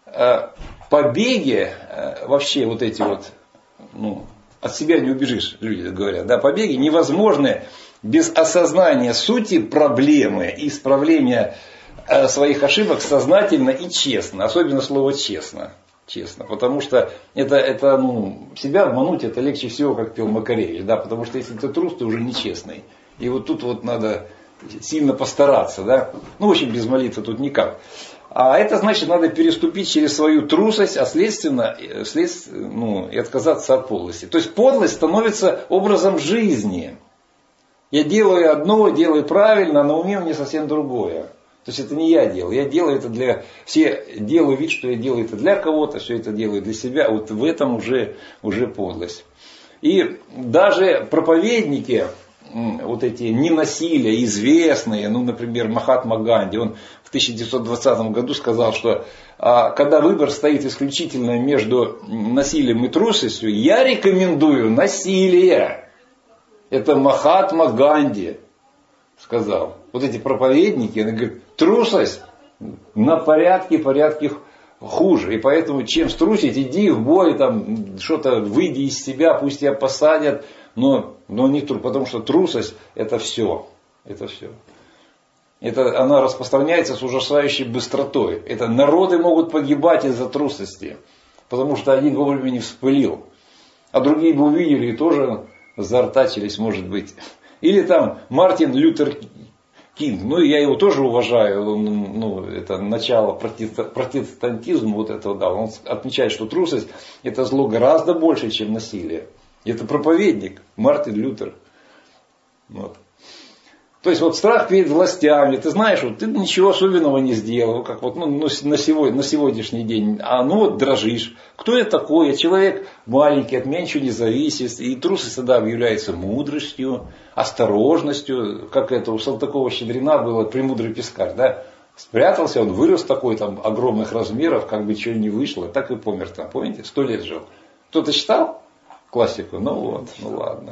побеги, вообще вот эти вот, от себя не убежишь, люди говорят, да, побеги невозможны без осознания сути проблемы и исправления своих ошибок сознательно и честно. Особенно слово честно. Честно. Потому что это себя обмануть это легче всего, как пел Макаревич. Да? Потому что если ты трус, ты уже нечестный. И вот тут вот надо сильно постараться. Да? В общем, без молитвы тут никак. А это значит, надо переступить через свою трусость, а следственно и отказаться от подлости. То есть подлость становится образом жизни. Я делаю одно, делаю правильно, а на уме мне совсем другое. То есть это не я делаю. Я делаю это делаю вид, что я делаю это для кого-то, все это делаю для себя. Вот в этом уже подлость. И даже проповедники, вот эти ненасилия, известные, например, Махатма Ганди, он в 1920 году сказал, что когда выбор стоит исключительно между насилием и трусостью, я рекомендую насилие. Это Махатма Ганди сказал. Вот эти проповедники, они говорят, трусость на порядке хуже. И поэтому чем струсить, иди в бой, там что-то выйди из себя, пусть тебя посадят, но не трус, потому что трусость это все. Это все. Она распространяется с ужасающей быстротой. Это народы могут погибать из-за трусости, потому что один вовремя не вспылил, а другие бы увидели и тоже заортачились, может быть. Или там Мартин Лютер Кинг, я его тоже уважаю, это начало протестантизма, вот этого, да, он отмечает, что трусость это зло гораздо больше, чем насилие. Это проповедник Мартин Лютер. Вот. То есть вот страх перед властями, ты знаешь, вот ты ничего особенного не сделал, как вот на сегодняшний день, дрожишь. Кто я такой? Я человек маленький, от меня ничего не зависит. И трусость всегда является мудростью, осторожностью, как это у Салтыкова-Щедрина было, премудрый пескарь, да? Спрятался, он вырос такой, там, огромных размеров, как бы ничего не вышло, так и помер там, помните, 100 лет жил. Кто-то читал классику? Ну вот, ну ладно.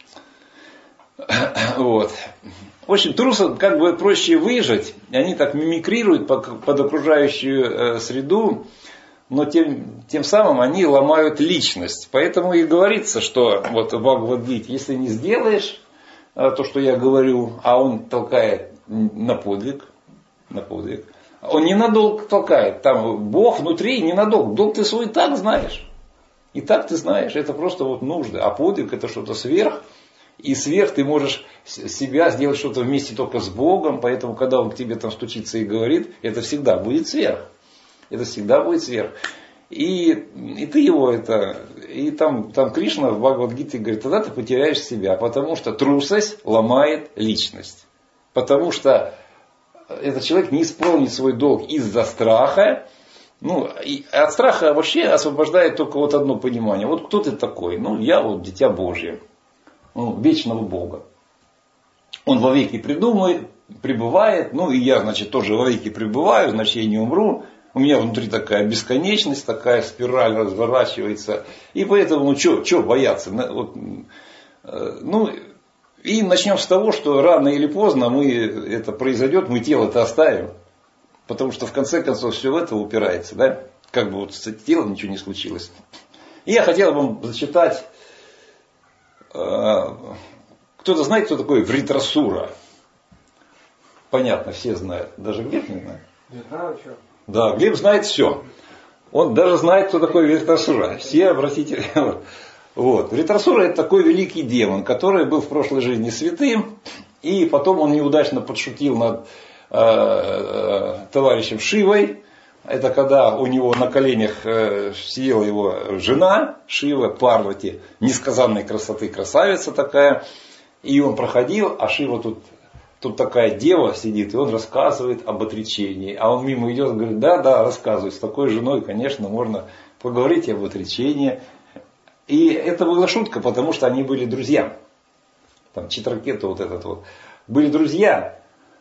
Вот. В общем, трусам как бы проще выжить, они так мимикрируют под окружающую среду, но тем самым они ломают личность. Поэтому и говорится, что вот в Бхагавад-гите, если не сделаешь то, что я говорю, а он толкает на подвиг, он ненадолго толкает, там Бог внутри ненадолго, долг ты свой и так знаешь. И так ты знаешь, это просто вот нужда. А подвиг это что-то сверх. И сверх ты можешь себя сделать что-то вместе только с Богом. Поэтому, когда он к тебе там стучится и говорит, это всегда будет сверх. Это всегда будет сверх. И ты его это... И там Кришна в Бхагавад-гите говорит, тогда ты потеряешь себя. Потому что трусость ломает личность. Потому что этот человек не исполнит свой долг из-за страха. Ну, и от страха вообще освобождает только вот одно понимание. Вот кто ты такой? Ну, я вот дитя Божье. Ну, вечного Бога. Он вовеки пребывает. Ну, и я, значит, тоже вовеки пребываю. Значит, я не умру. У меня внутри такая бесконечность, такая спираль разворачивается. И поэтому, ну, что бояться? Вот, ну, и начнем с того, что рано или поздно это произойдет, мы тело-то оставим. Потому что в конце концов все в это упирается, да? Как бы вот с телом ничего не случилось. И я хотел вам зачитать. Кто-то знает, кто такой Вритрасура? Понятно, все знают. Даже Глеб не знает. Не знаю, что. Да, Глеб знает все. Он даже знает, кто такой Вритрасура. Все обратите. Вот. Вритрасура это такой великий демон, который был в прошлой жизни святым. И потом он неудачно подшутил над товарищем Шивой. Это когда у него на коленях сидела его жена Шива, Парвати, несказанной красоты, красавица такая. И он проходил, а Шива тут такая дева сидит, и он рассказывает об отречении. А он мимо идет и говорит, да, рассказывай, с такой женой, конечно, можно поговорить об отречении. И это была шутка, потому что они были друзья. Там Читракета вот этот вот. Были друзья.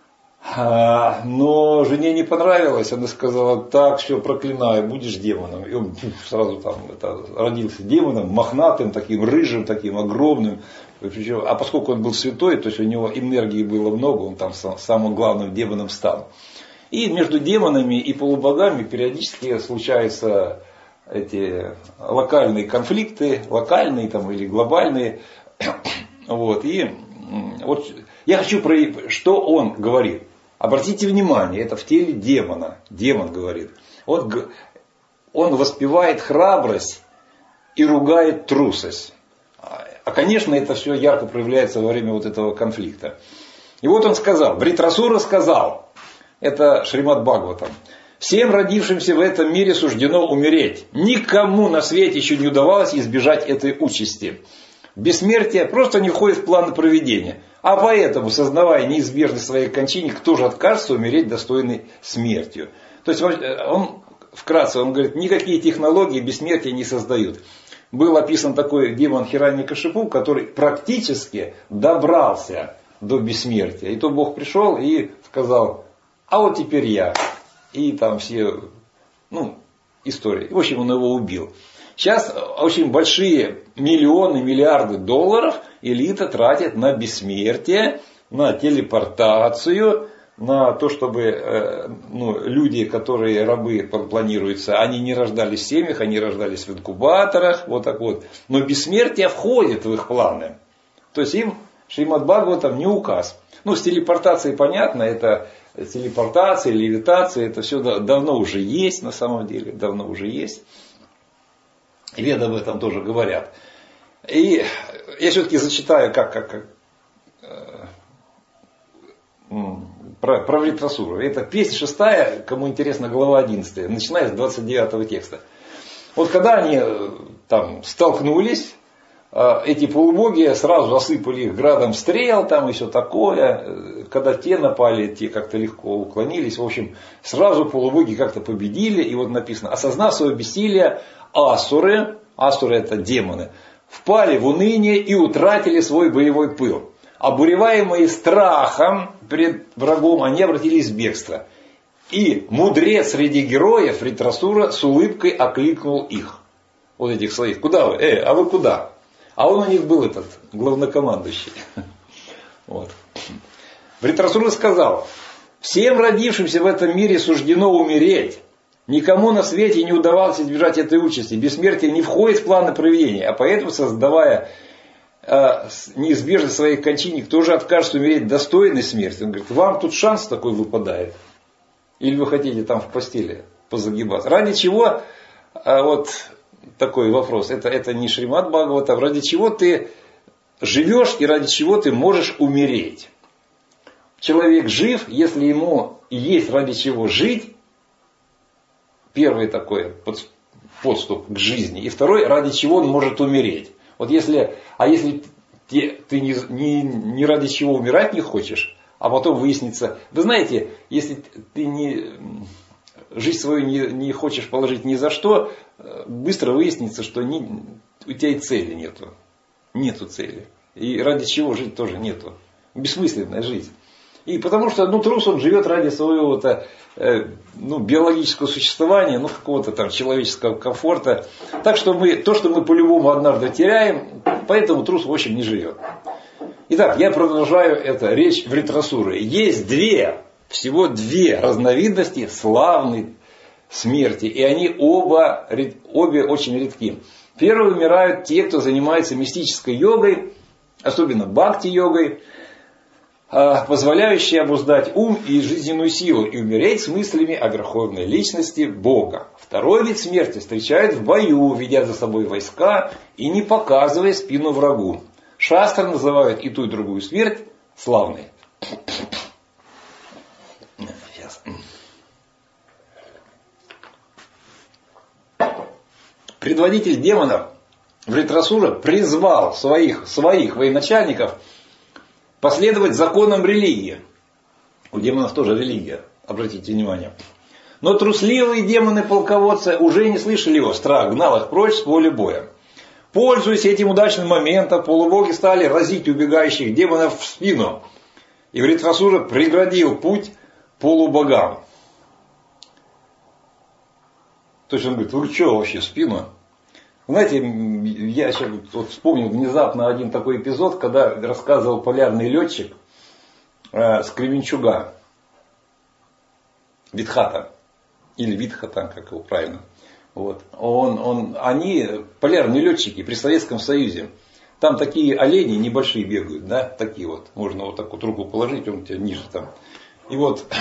Но жене не понравилось, она сказала, так, все, проклинаю, будешь демоном. И он сразу там родился демоном, мохнатым, таким рыжим, таким огромным. А поскольку он был святой, то есть у него энергии было много, он там самым главным демоном стал. И между демонами и полубогами периодически случаются эти локальные конфликты, локальные там, или глобальные. Вот. И вот я хочу что он говорит. Обратите внимание, это в теле демона. Демон говорит. Он воспевает храбрость и ругает трусость. А конечно, это все ярко проявляется во время вот этого конфликта. И вот он сказал, Вритрасура сказал, это Шримад Бхагаватам, всем родившимся в этом мире суждено умереть. Никому на свете еще не удавалось избежать этой участи. Бессмертие просто не входит в планы провидения. А поэтому, сознавая неизбежность своей кончины, кто же откажется умереть достойной смертью? То есть, он говорит, никакие технологии бессмертия не создают. Был описан такой демон Хираньякашипу, который практически добрался до бессмертия. И то Бог пришел и сказал, а вот теперь я. И там все, истории. В общем, он его убил. Сейчас очень большие миллионы, миллиарды долларов элита тратит на бессмертие, на телепортацию, на то, чтобы люди, которые рабы планируются, они не рождались в семьях, они рождались в инкубаторах, вот так вот. Но бессмертие входит в их планы. То есть им Шримад Бхагаватам не указ. С телепортацией понятно, это телепортация, левитация, это все давно уже есть, на самом деле, давно уже есть. Веды об этом тоже говорят. И я все-таки зачитаю про Вритрасуру. Это песня 6, кому интересно, глава 11, начиная с 29 текста. Вот когда они там столкнулись, эти полубоги сразу осыпали их градом стрел там и все такое. Когда те напали, те как-то легко уклонились. В общем, сразу полубоги как-то победили. И вот написано, осознав свое бессилие, асуры это демоны, впали в уныние и утратили свой боевой пыл. Обуреваемые страхом перед врагом, они обратились в бегство. И мудрец среди героев Вритрасура с улыбкой окликнул их. Вот этих своих. Куда вы? А вы куда? А он у них был этот главнокомандующий. Вот. Вритрасура сказал: всем родившимся в этом мире суждено умереть. Никому на свете не удавалось избежать этой участи. Бессмертие не входит в планы провидения. А поэтому, создавая неизбежность своих кончин, никто же откажется умереть достойной смерти. Он говорит: вам тут шанс такой выпадает. Или вы хотите там в постели позагибаться? Ради чего, вот такой вопрос, это не Шримад Бхагаватам, ради чего ты живешь и ради чего ты можешь умереть? Человек жив, если ему есть ради чего жить. Первый такой подступ к жизни. И второй, ради чего он может умереть. Вот если ты не ради чего умирать не хочешь, а потом выяснится. Вы знаете, если ты жизнь свою не хочешь положить ни за что, быстро выяснится, что у тебя и цели нету. Нету цели. И ради чего жить тоже нету. Бессмысленная жизнь. И потому что трус он живет ради своего биологического существования, какого-то там человеческого комфорта. Так что то, что мы по-любому однажды теряем, поэтому трус в общем не живет. Итак, я продолжаю речь Вритрасуры. Есть всего две разновидности славной смерти. И они обе очень редки. Первые умирают те, кто занимается мистической йогой, особенно бхакти-йогой, позволяющие обуздать ум и жизненную силу и умереть с мыслями о верховной личности Бога. Второй вид смерти встречают в бою, ведя за собой войска и не показывая спину врагу. Шастры называют и ту, и другую смерть славной. Сейчас. Предводитель демонов Вритрасура призвал своих военачальников последовать законам религии. У демонов тоже религия, обратите внимание. Но трусливые демоны-полководцы уже не слышали его. Страх гнал их прочь с поля боя. Пользуясь этим удачным моментом, полубоги стали разить убегающих демонов в спину. И Вритрасура преградил путь полубогам. То есть он говорит: вы что вообще в спину? Знаете, я сейчас вспомнил внезапно один такой эпизод, когда рассказывал полярный летчик с Кременчуга. Витхата. Или Витхата, как его правильно. Вот. Они полярные летчики при Советском Союзе. Там такие олени небольшие бегают, да, такие вот. Можно вот так вот руку положить, он у тебя ниже там. И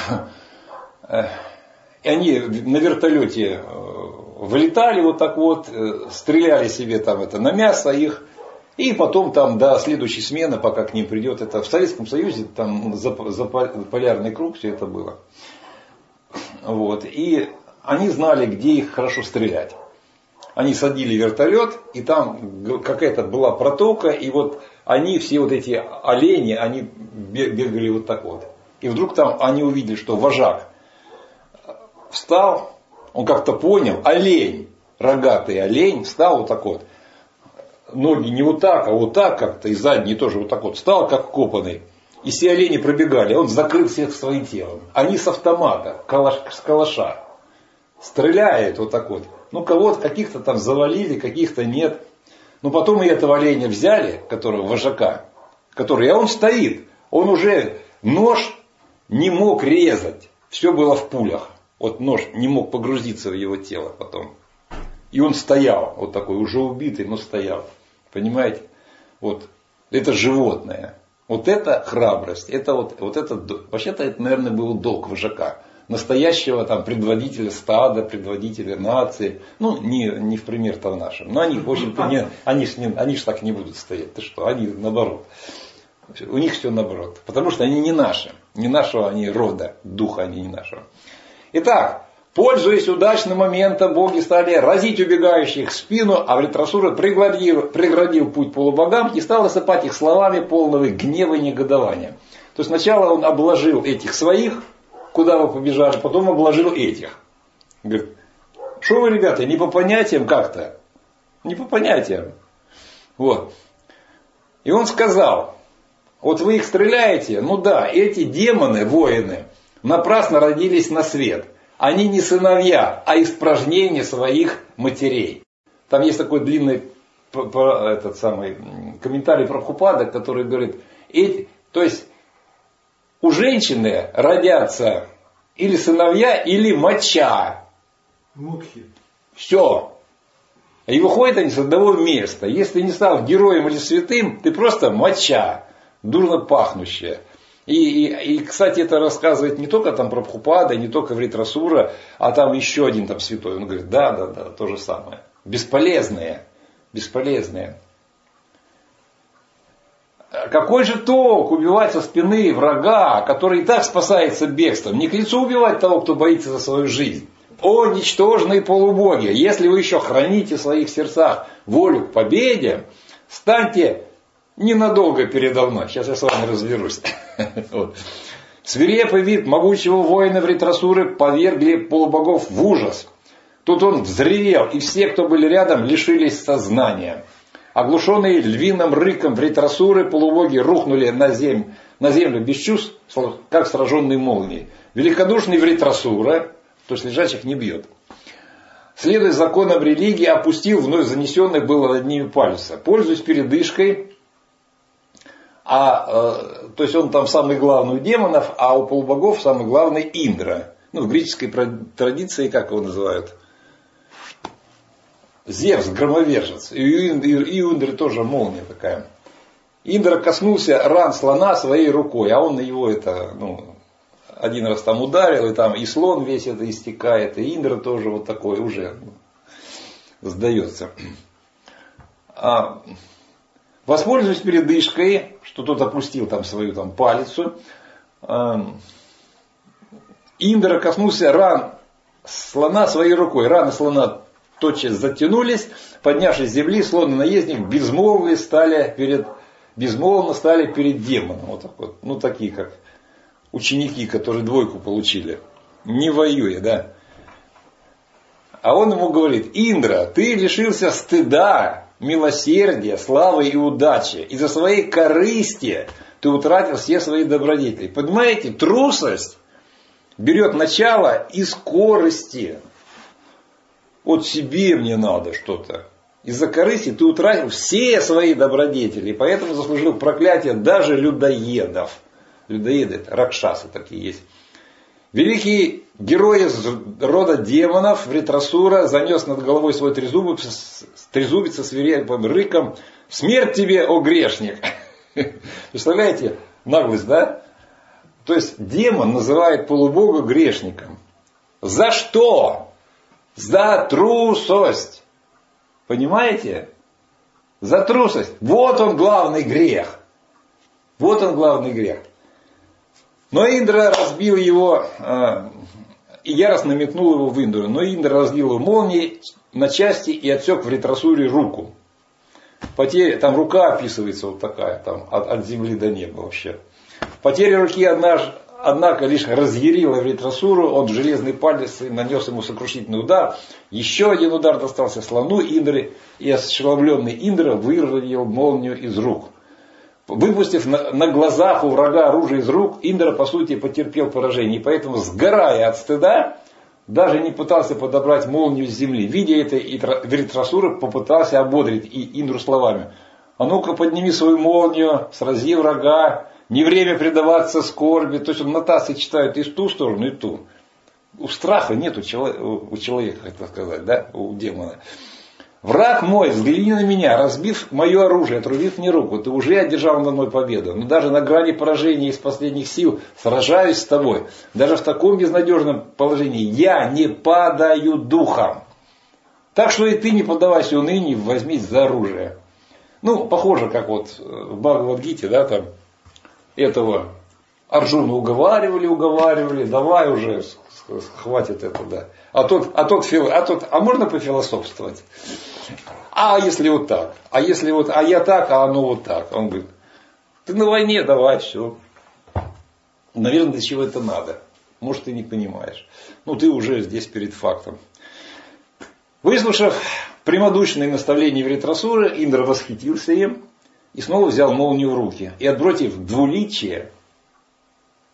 они на вертолете вылетали вот так вот, стреляли себе там на мясо их. И потом там до следующей смены, пока к ним придет, это в Советском Союзе, там за полярный круг все это было. Вот. И они знали, где их хорошо стрелять. Они садили вертолет, и там какая-то была протока, и вот они, все вот эти олени, они бегали вот так вот. И вдруг там они увидели, что вожак встал, он как-то понял, олень, рогатый олень, встал вот так вот. Ноги не вот так, а вот так как-то, и задние тоже вот так вот встал, как копанный. И все олени пробегали, он закрыл всех своим телом. Они с автомата, с калаша, стреляют вот так вот. Кого-то, каких-то там завалили, каких-то нет. Но потом и этого оленя взяли, которого вожака, а он стоит, он уже нож не мог резать, все было в пулях. Вот нож не мог погрузиться в его тело потом. И он стоял, вот такой, уже убитый, но стоял. Понимаете? Вот это животное. Вот это храбрость. Это вообще-то это, наверное, был долг вожака. Настоящего там предводителя стада, предводителя нации. Не в пример-то нашим. Но они, в общем-то, они ж так не будут стоять. Ты что? Они наоборот. У них все наоборот. Потому что они не наши. Не нашего они рода. Духа они не нашего. Итак, пользуясь удачным моментом, боги стали разить убегающих в спину, а Вритрасура преградил путь полубогам и стал осыпать их словами полного гнева и негодования. То есть сначала он обложил этих своих, куда вы побежали, потом обложил этих. Говорит: что вы, ребята, не по понятиям как-то? Не по понятиям. Вот. И он сказал: вот вы их стреляете, эти демоны, воины, напрасно родились на свет. Они не сыновья, а испражнения своих матерей. Там есть такой длинный комментарий Прабхупады, который говорит, то есть у женщины родятся или сыновья, или моча. Мукхи. Все. И выходят они с одного места. Если ты не стал героем или святым, ты просто моча, дурно пахнущая. И, кстати, это рассказывает не только там Прабхупада, не только Вритрасура, а там еще один там святой. Он говорит, да, то же самое. Бесполезные. Какой же толк убивать со спины врага, который и так спасается бегством? Не к лицу убивать того, кто боится за свою жизнь. О, ничтожные полубоги, если вы еще храните в своих сердцах волю к победе, станьте ненадолго передо мной. Сейчас я с вами разберусь. Вот. Свирепый вид могучего воина Вритрасуры повергли полубогов в ужас. Тут он взревел, и все, кто были рядом, лишились сознания. Оглушенные львиным рыком Вритрасуры, полубоги рухнули на землю без чувств, как сраженные молнией. Великодушный Вритрасура, то есть лежачих не бьет, следуя законам религии, опустил вновь занесенных было над ними пальца. Пользуясь передышкой, то есть он там самый главный у демонов, а у полубогов самый главный Индра. В греческой традиции, как его называют? Зевс, громовержец. И у Индры тоже молния такая. Индра коснулся ран слона своей рукой, а он его один раз там ударил, и там и слон весь это истекает, и Индра тоже вот такой уже сдается. Воспользуясь передышкой, что тот опустил там свою палицу, Индра коснулся ран слона своей рукой. Раны слона тотчас затянулись, поднявшись с земли, слон и наездник безмолвно стали перед демоном. Вот так вот. Такие как ученики, которые двойку получили, не воюя, да. А он ему говорит: Индра, ты лишился стыда, милосердия, славы и удачи. Из-за своей корысти ты утратил все свои добродетели. Понимаете, трусость берет начало из скорости. Вот себе мне надо что-то. Из-за корысти ты утратил все свои добродетели. И поэтому заслужил проклятие даже людоедов. Людоеды, это ракшасы такие есть. Великий герой из рода демонов Вритрасура занес над головой свой трезубец со свирепым рыком: смерть тебе, о грешник! Представляете, наглость, да? То есть демон называет полубога грешником. За что? За трусость. Понимаете? За трусость. Вот он главный грех. Вот он главный грех. Но Индра разбил его, и яростно метнул его в Индру. Но Индра разбил его молнией на части и отсек Вритрасуре руку. Там рука описывается вот такая, там, от земли до неба вообще. Потеря руки, однако, лишь разъярила Вритрасуру. Он железной палицей нанес ему сокрушительный удар. Еще один удар достался слону Индры, и ошеломленный Индра вырвал молнию из рук. Выпустив на глазах у врага оружие из рук, Индра, по сути, потерпел поражение. И поэтому, сгорая от стыда, даже не пытался подобрать молнию с земли. Видя это, Вритрасура попытался ободрить Индру словами: а ну-ка подними свою молнию, срази врага, не время предаваться скорби. То есть он нотации читает и в ту сторону, и в ту. У страха нет у человека, как сказать, да, у демона. Враг мой, взгляни на меня, разбив мое оружие, отрубив мне руку, ты уже одержал над мной победу. Но даже на грани поражения из последних сил сражаюсь с тобой. Даже в таком безнадежном положении я не падаю духом. Так что и ты не поддавайся унынию, возьмись за оружие. Похоже, как вот в Бхагавад-гите, да, там этого Арджуну уговаривали, давай уже, хватит это, да. А можно пофилософствовать? А если вот так? А я так, а оно вот так? Он говорит: ты на войне, давай, все. Наверное, для чего это надо? Может, ты не понимаешь. Ты уже здесь перед фактом. Выслушав прямодушные наставления Вритрасуры, Индра восхитился им и снова взял молнию в руки. И отбросив двуличие, то есть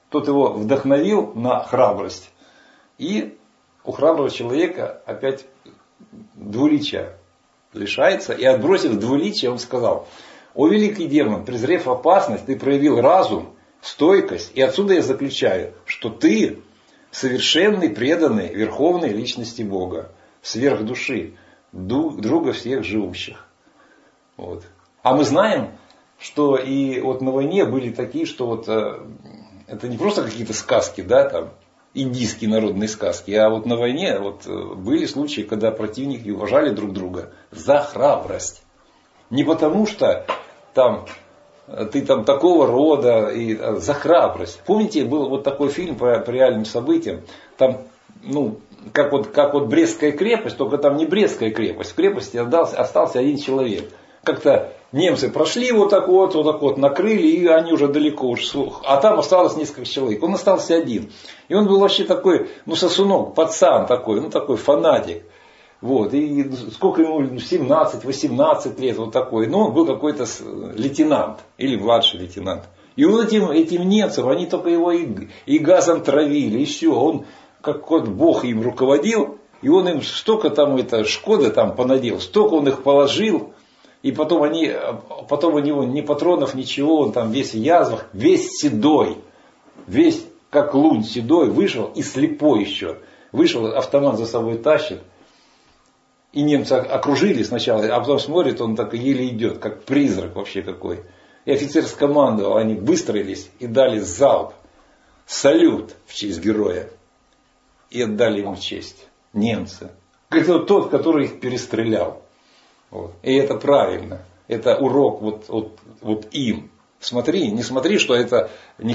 Тот его вдохновил на храбрость. И у храброго человека опять двуличия лишается. И отбросив двуличие, он сказал: «О великий демон, презрев опасность, ты проявил разум, стойкость. И отсюда я заключаю, что ты совершенный, преданный верховной личности Бога, сверх души, друга всех живущих». Вот. А мы знаем, что и вот на войне были такие, что вот это не просто какие-то сказки, да, там, индийские народные сказки, а вот на войне вот были случаи, когда противники уважали друг друга за храбрость. Не потому что там ты там такого рода, и за храбрость. Помните, был вот такой фильм по реальным событиям, там, ну, как вот Брестская крепость, только там не Брестская крепость, в крепости остался один человек. Как-то немцы прошли вот так вот, накрыли, и они уже далеко ушли. А там осталось несколько человек. Он остался один. И он был вообще такой, ну, сосунок, пацан такой, ну, такой фанатик. Вот. И сколько ему, 17-18 лет, вот такой. Но он был какой-то лейтенант или младший лейтенант. И он этим немцам, они только его и газом травили, и все. Он, как вот Бог им руководил, и он им столько там, Шкода там понадел, столько он их положил. И потом у него ни патронов, ничего, он там весь в язвах, весь седой, весь как лунь седой, вышел и слепой еще. Вышел, автомат за собой тащит. И немцы окружили сначала, а потом смотрит, он так еле идет, как призрак вообще какой. И офицер скомандовал, они выстроились и дали залп, салют в честь героя. И отдали ему честь. Немцы. Это тот, который их перестрелял. Вот. И это правильно. Это урок вот им. Смотри, не смотри, что это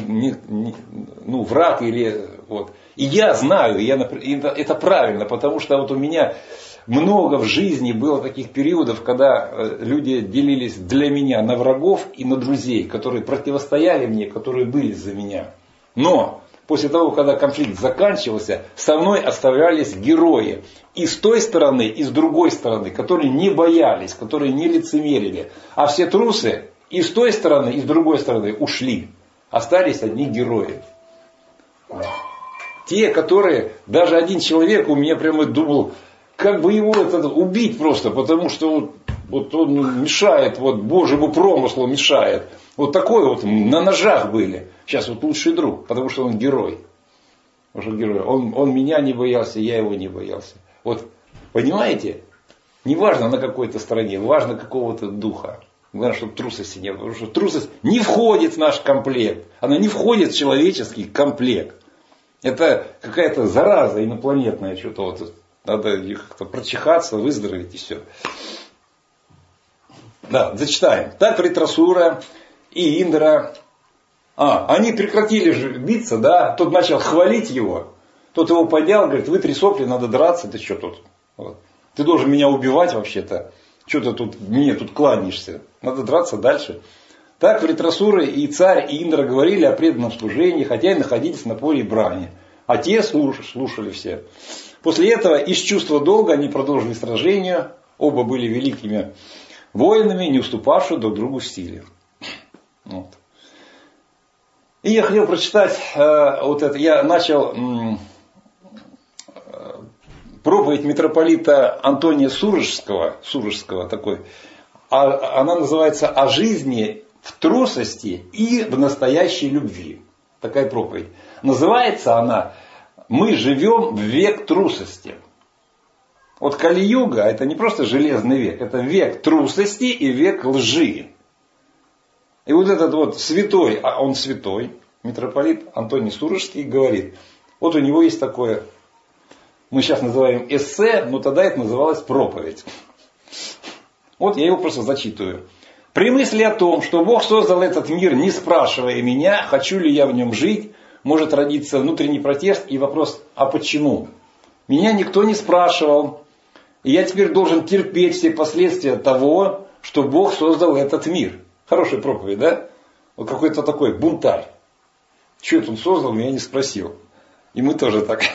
враг или вот. И я знаю, это правильно, потому что вот у меня много в жизни было таких периодов, когда люди делились для меня на врагов и на друзей, которые противостояли мне, которые были за меня. Но после того, когда конфликт заканчивался, со мной оставались герои. И с той стороны, и с другой стороны, которые не боялись, которые не лицемерили. А все трусы и с той стороны, и с другой стороны ушли. Остались одни герои. Те, которые, даже один человек у меня прямо думал, как бы его убить просто, потому что вот он мешает, вот Божьему промыслу мешает. Вот такой вот на ножах были. Сейчас вот лучший друг, потому что он герой. Потому что герой. Он меня не боялся, я его не боялся. Вот, понимаете, не важно на какой-то стороне, важно какого-то духа. Главное, чтобы трусости не было. Потому что трусость не входит в наш комплект. Она не входит в человеческий комплект. Это какая-то зараза инопланетная, что-то вот. Надо как-то прочихаться, выздороветь и все. Да, зачитаем. Так Вритрасура и Индра, они прекратили же биться, да, тот начал хвалить его, тот его поднял, говорит, вытри сопли, надо драться, ты что тут? Вот. Ты должен меня убивать вообще-то, что ты тут мне тут кланяешься, надо драться дальше. Так Вритрасура и царь и Индра говорили о преданном служении, хотя и находились на поле брани. А те слушали все. После этого из чувства долга они продолжили сражение. Оба были великими воинами, не уступавшие друг другу в силе. Вот. И я хотел прочитать вот это. Я начал проповедь митрополита Антония Сурожского такой. Она называется «О жизни в трусости и в настоящей любви». Такая проповедь. Называется она «Мы живем в век трусости». Вот Кали-юга — это не просто железный век, это век трусости и век лжи. И вот этот вот святой, а он святой, митрополит Антоний Сурожский говорит, вот у него есть такое, мы сейчас называем эссе, но тогда это называлось проповедь. Вот я его просто зачитываю. «При мысли о том, что Бог создал этот мир, не спрашивая меня, хочу ли я в нем жить, может родиться внутренний протест и вопрос, а почему? Меня никто не спрашивал, и я теперь должен терпеть все последствия того, что Бог создал этот мир». Хорошая проповедь, да? Вот какой-то такой бунтарь. Что это он создал, меня не спросил. И мы тоже так.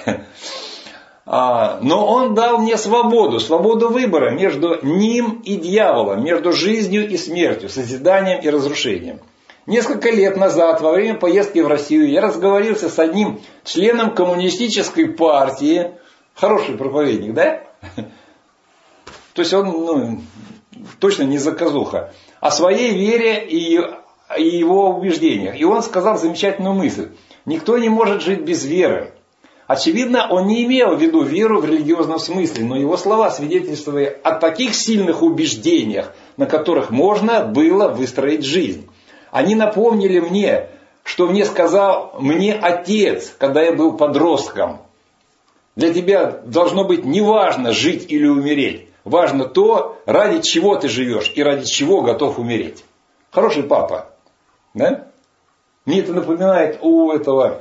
Но он дал мне свободу выбора между ним и дьяволом, между жизнью и смертью, созиданием и разрушением. Несколько лет назад, во время поездки в Россию, я разговорился с одним членом коммунистической партии. Хороший проповедник, да? То есть он точно не заказуха. О своей вере и его убеждениях. И он сказал замечательную мысль. Никто не может жить без веры. Очевидно, он не имел в виду веру в религиозном смысле, но его слова свидетельствовали о таких сильных убеждениях, на которых можно было выстроить жизнь. Они напомнили мне, что мне сказал мне отец, когда я был подростком. Для тебя должно быть неважно жить или умереть. Важно то, ради чего ты живешь и ради чего готов умереть. Хороший папа. Да? Мне это напоминает у этого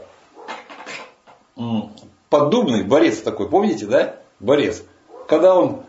Поддубный, борец такой, помните, да? Борец. Когда он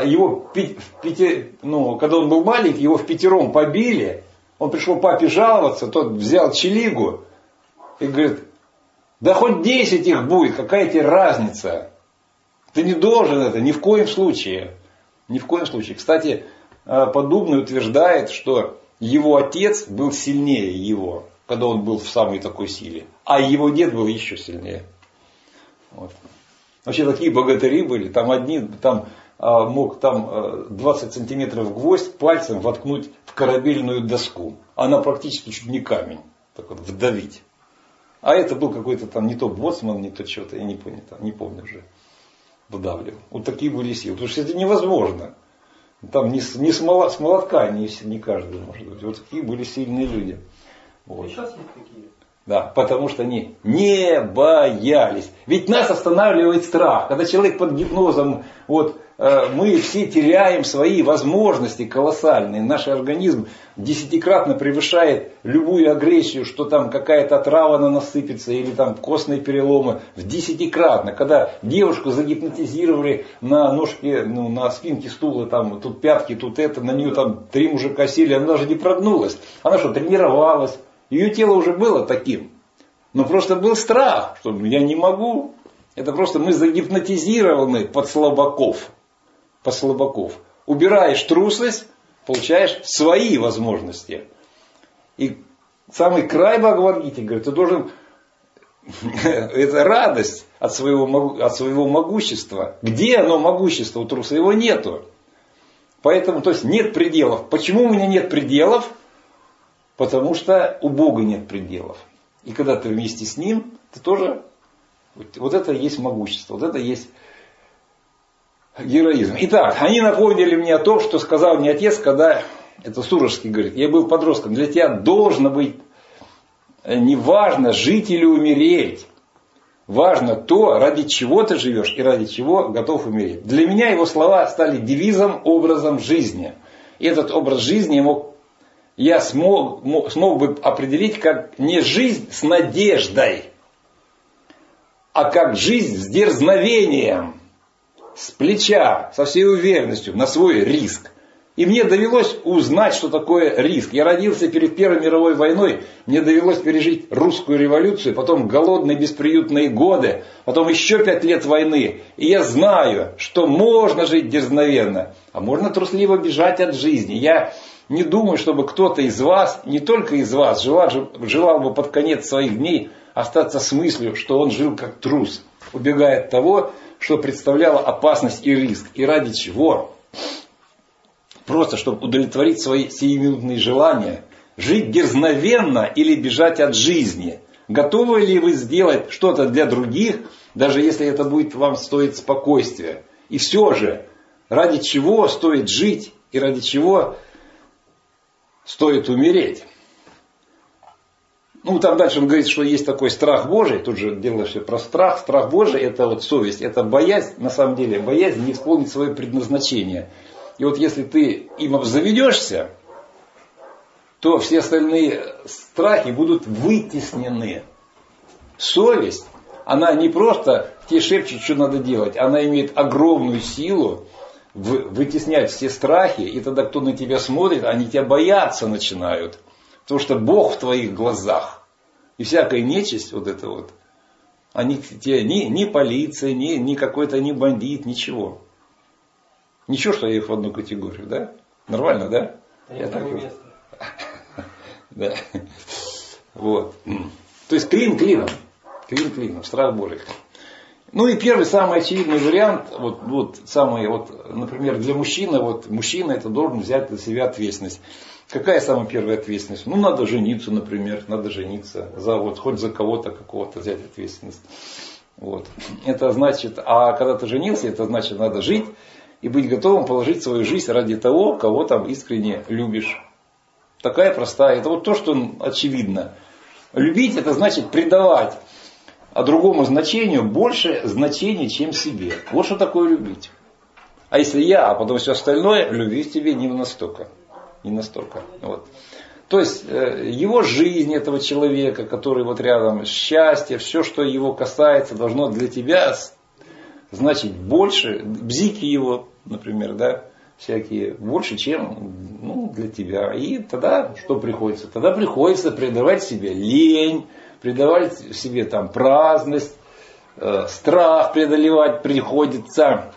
когда он был маленький, его впятером побили. Он пришел папе жаловаться, тот взял челигу и говорит, да хоть 10 их будет, какая тебе разница? Ты не должен это, ни в коем случае. Ни в коем случае. Кстати, Поддубный утверждает, что его отец был сильнее его, когда он был в самой такой силе. А его дед был еще сильнее. Вот. Вообще такие богатыри были. Там мог 20 сантиметров гвоздь пальцем воткнуть в корабельную доску. Она практически чуть не камень. Так вот, вдавить. А это был какой-то там не то боцман, не то что-то, я не помню уже. Вдавливал. Вот такие были силы. Потому что это невозможно. Там не с молотка не каждый может быть. Вот такие были сильные люди. Вот. Сейчас есть такие. Да, потому что они не боялись. Ведь нас останавливает страх. Когда человек под гипнозом, мы все теряем свои возможности колоссальные. Наш организм десятикратно превышает любую агрессию, что там какая-то отрава насыпется или там костные переломы. В десятикратно. Когда девушку загипнотизировали на ножке, на спинке стула, там тут пятки, тут это, на нее там 3 мужика сели, она даже не прогнулась. Она что, тренировалась? Ее тело уже было таким. Но просто был страх, что я не могу. Это просто мы загипнотизированы под слабаков. Убираешь трусость, получаешь свои возможности. И самый край Бхагавад-гиты говорит, ты должен... Это радость от своего могущества. Где оно могущество у труса? Его нету. Поэтому, то есть нет пределов. Почему у меня нет пределов? Потому что у Бога нет пределов. И когда ты вместе с Ним, ты тоже... Вот это и есть могущество. Вот это и есть героизм. Итак, они напомнили мне о том, что сказал мне отец, когда... Это Сурожский говорит, я был подростком. Для тебя должно быть неважно жить или умереть. Важно то, ради чего ты живешь и ради чего готов умереть. Для меня его слова стали девизом, образом жизни. И этот образ жизни я смог бы определить как не жизнь с надеждой, а как жизнь с дерзновением, с плеча, со всей уверенностью, на свой риск. И мне довелось узнать, что такое риск. Я родился перед Первой мировой войной, мне довелось пережить русскую революцию, потом голодные бесприютные годы, потом еще 5 лет войны. И я знаю, что можно жить дерзновенно, а можно трусливо бежать от жизни. Я не думаю, чтобы кто-то из вас, не только из вас, желал бы под конец своих дней остаться с мыслью, что он жил как трус, убегая от того, что представляло опасность и риск. И ради чего? Просто, чтобы удовлетворить свои сиюминутные желания, жить дерзновенно или бежать от жизни. Готовы ли вы сделать что-то для других, даже если это будет вам стоить спокойствия? И все же, ради чего стоит жить и ради чего стоит умереть? Там дальше он говорит, что есть такой страх Божий. Тут же дело все про страх. Страх Божий — это совесть, это боязнь, на самом деле, боязнь не исполнить свое предназначение. И если ты им обзаведешься, то все остальные страхи будут вытеснены. Совесть, она не просто тебе шепчет, что надо делать, она имеет огромную силу вытеснять все страхи, и тогда кто на тебя смотрит, они тебя бояться начинают. Потому что Бог в твоих глазах. И всякая нечисть, они тебе ни полиция, ни какой-то ни бандит, ничего. Ничего, что я их в одну категорию, да? Нормально, да? Я так место. Да. Вот. То есть клин клином. Клин клином. Страх Божий. Ну и первый, самый очевидный вариант, например, для мужчины, мужчина это должен взять на себя ответственность. Какая самая первая ответственность? Ну, надо жениться, например, надо жениться, хоть за кого-то, какого-то взять ответственность. Вот. Это значит, а когда ты женился, это значит, надо жить и быть готовым положить свою жизнь ради того, кого там искренне любишь. Такая простая, это вот то, что очевидно. Любить, это значит предавать другому значению больше значения, чем себе. Вот что такое любить. А если а потом все остальное, любви к тебе не настолько. Не настолько. Вот. То есть его жизнь этого человека, который вот рядом, счастье, все, что его касается, должно для тебя значить больше, бзики его, например, да, всякие, больше, чем для тебя. И тогда что приходится? Тогда приходится предавать себе лень, придавать себе там праздность, страх преодолевать приходится.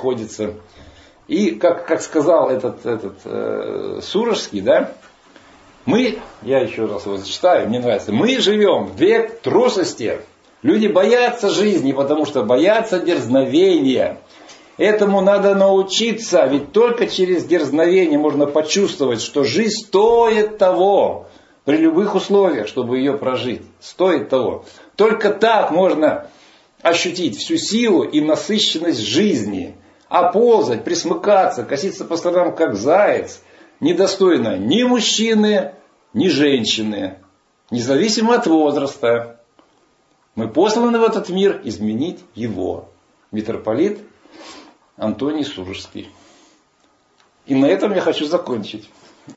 И как сказал этот Сурожский, да, я еще раз его зачитаю, мне нравится, мы живем в век трусости. Люди боятся жизни, потому что боятся дерзновения. Этому надо научиться, ведь только через дерзновение можно почувствовать, что жизнь стоит того. При любых условиях, чтобы ее прожить. Стоит того. Только так можно ощутить всю силу и насыщенность жизни. А ползать, присмыкаться, коситься по сторонам, как заяц, недостойно ни мужчины, ни женщины. Независимо от возраста. Мы посланы в этот мир изменить его. Митрополит Антоний Сурожский. И на этом я хочу закончить.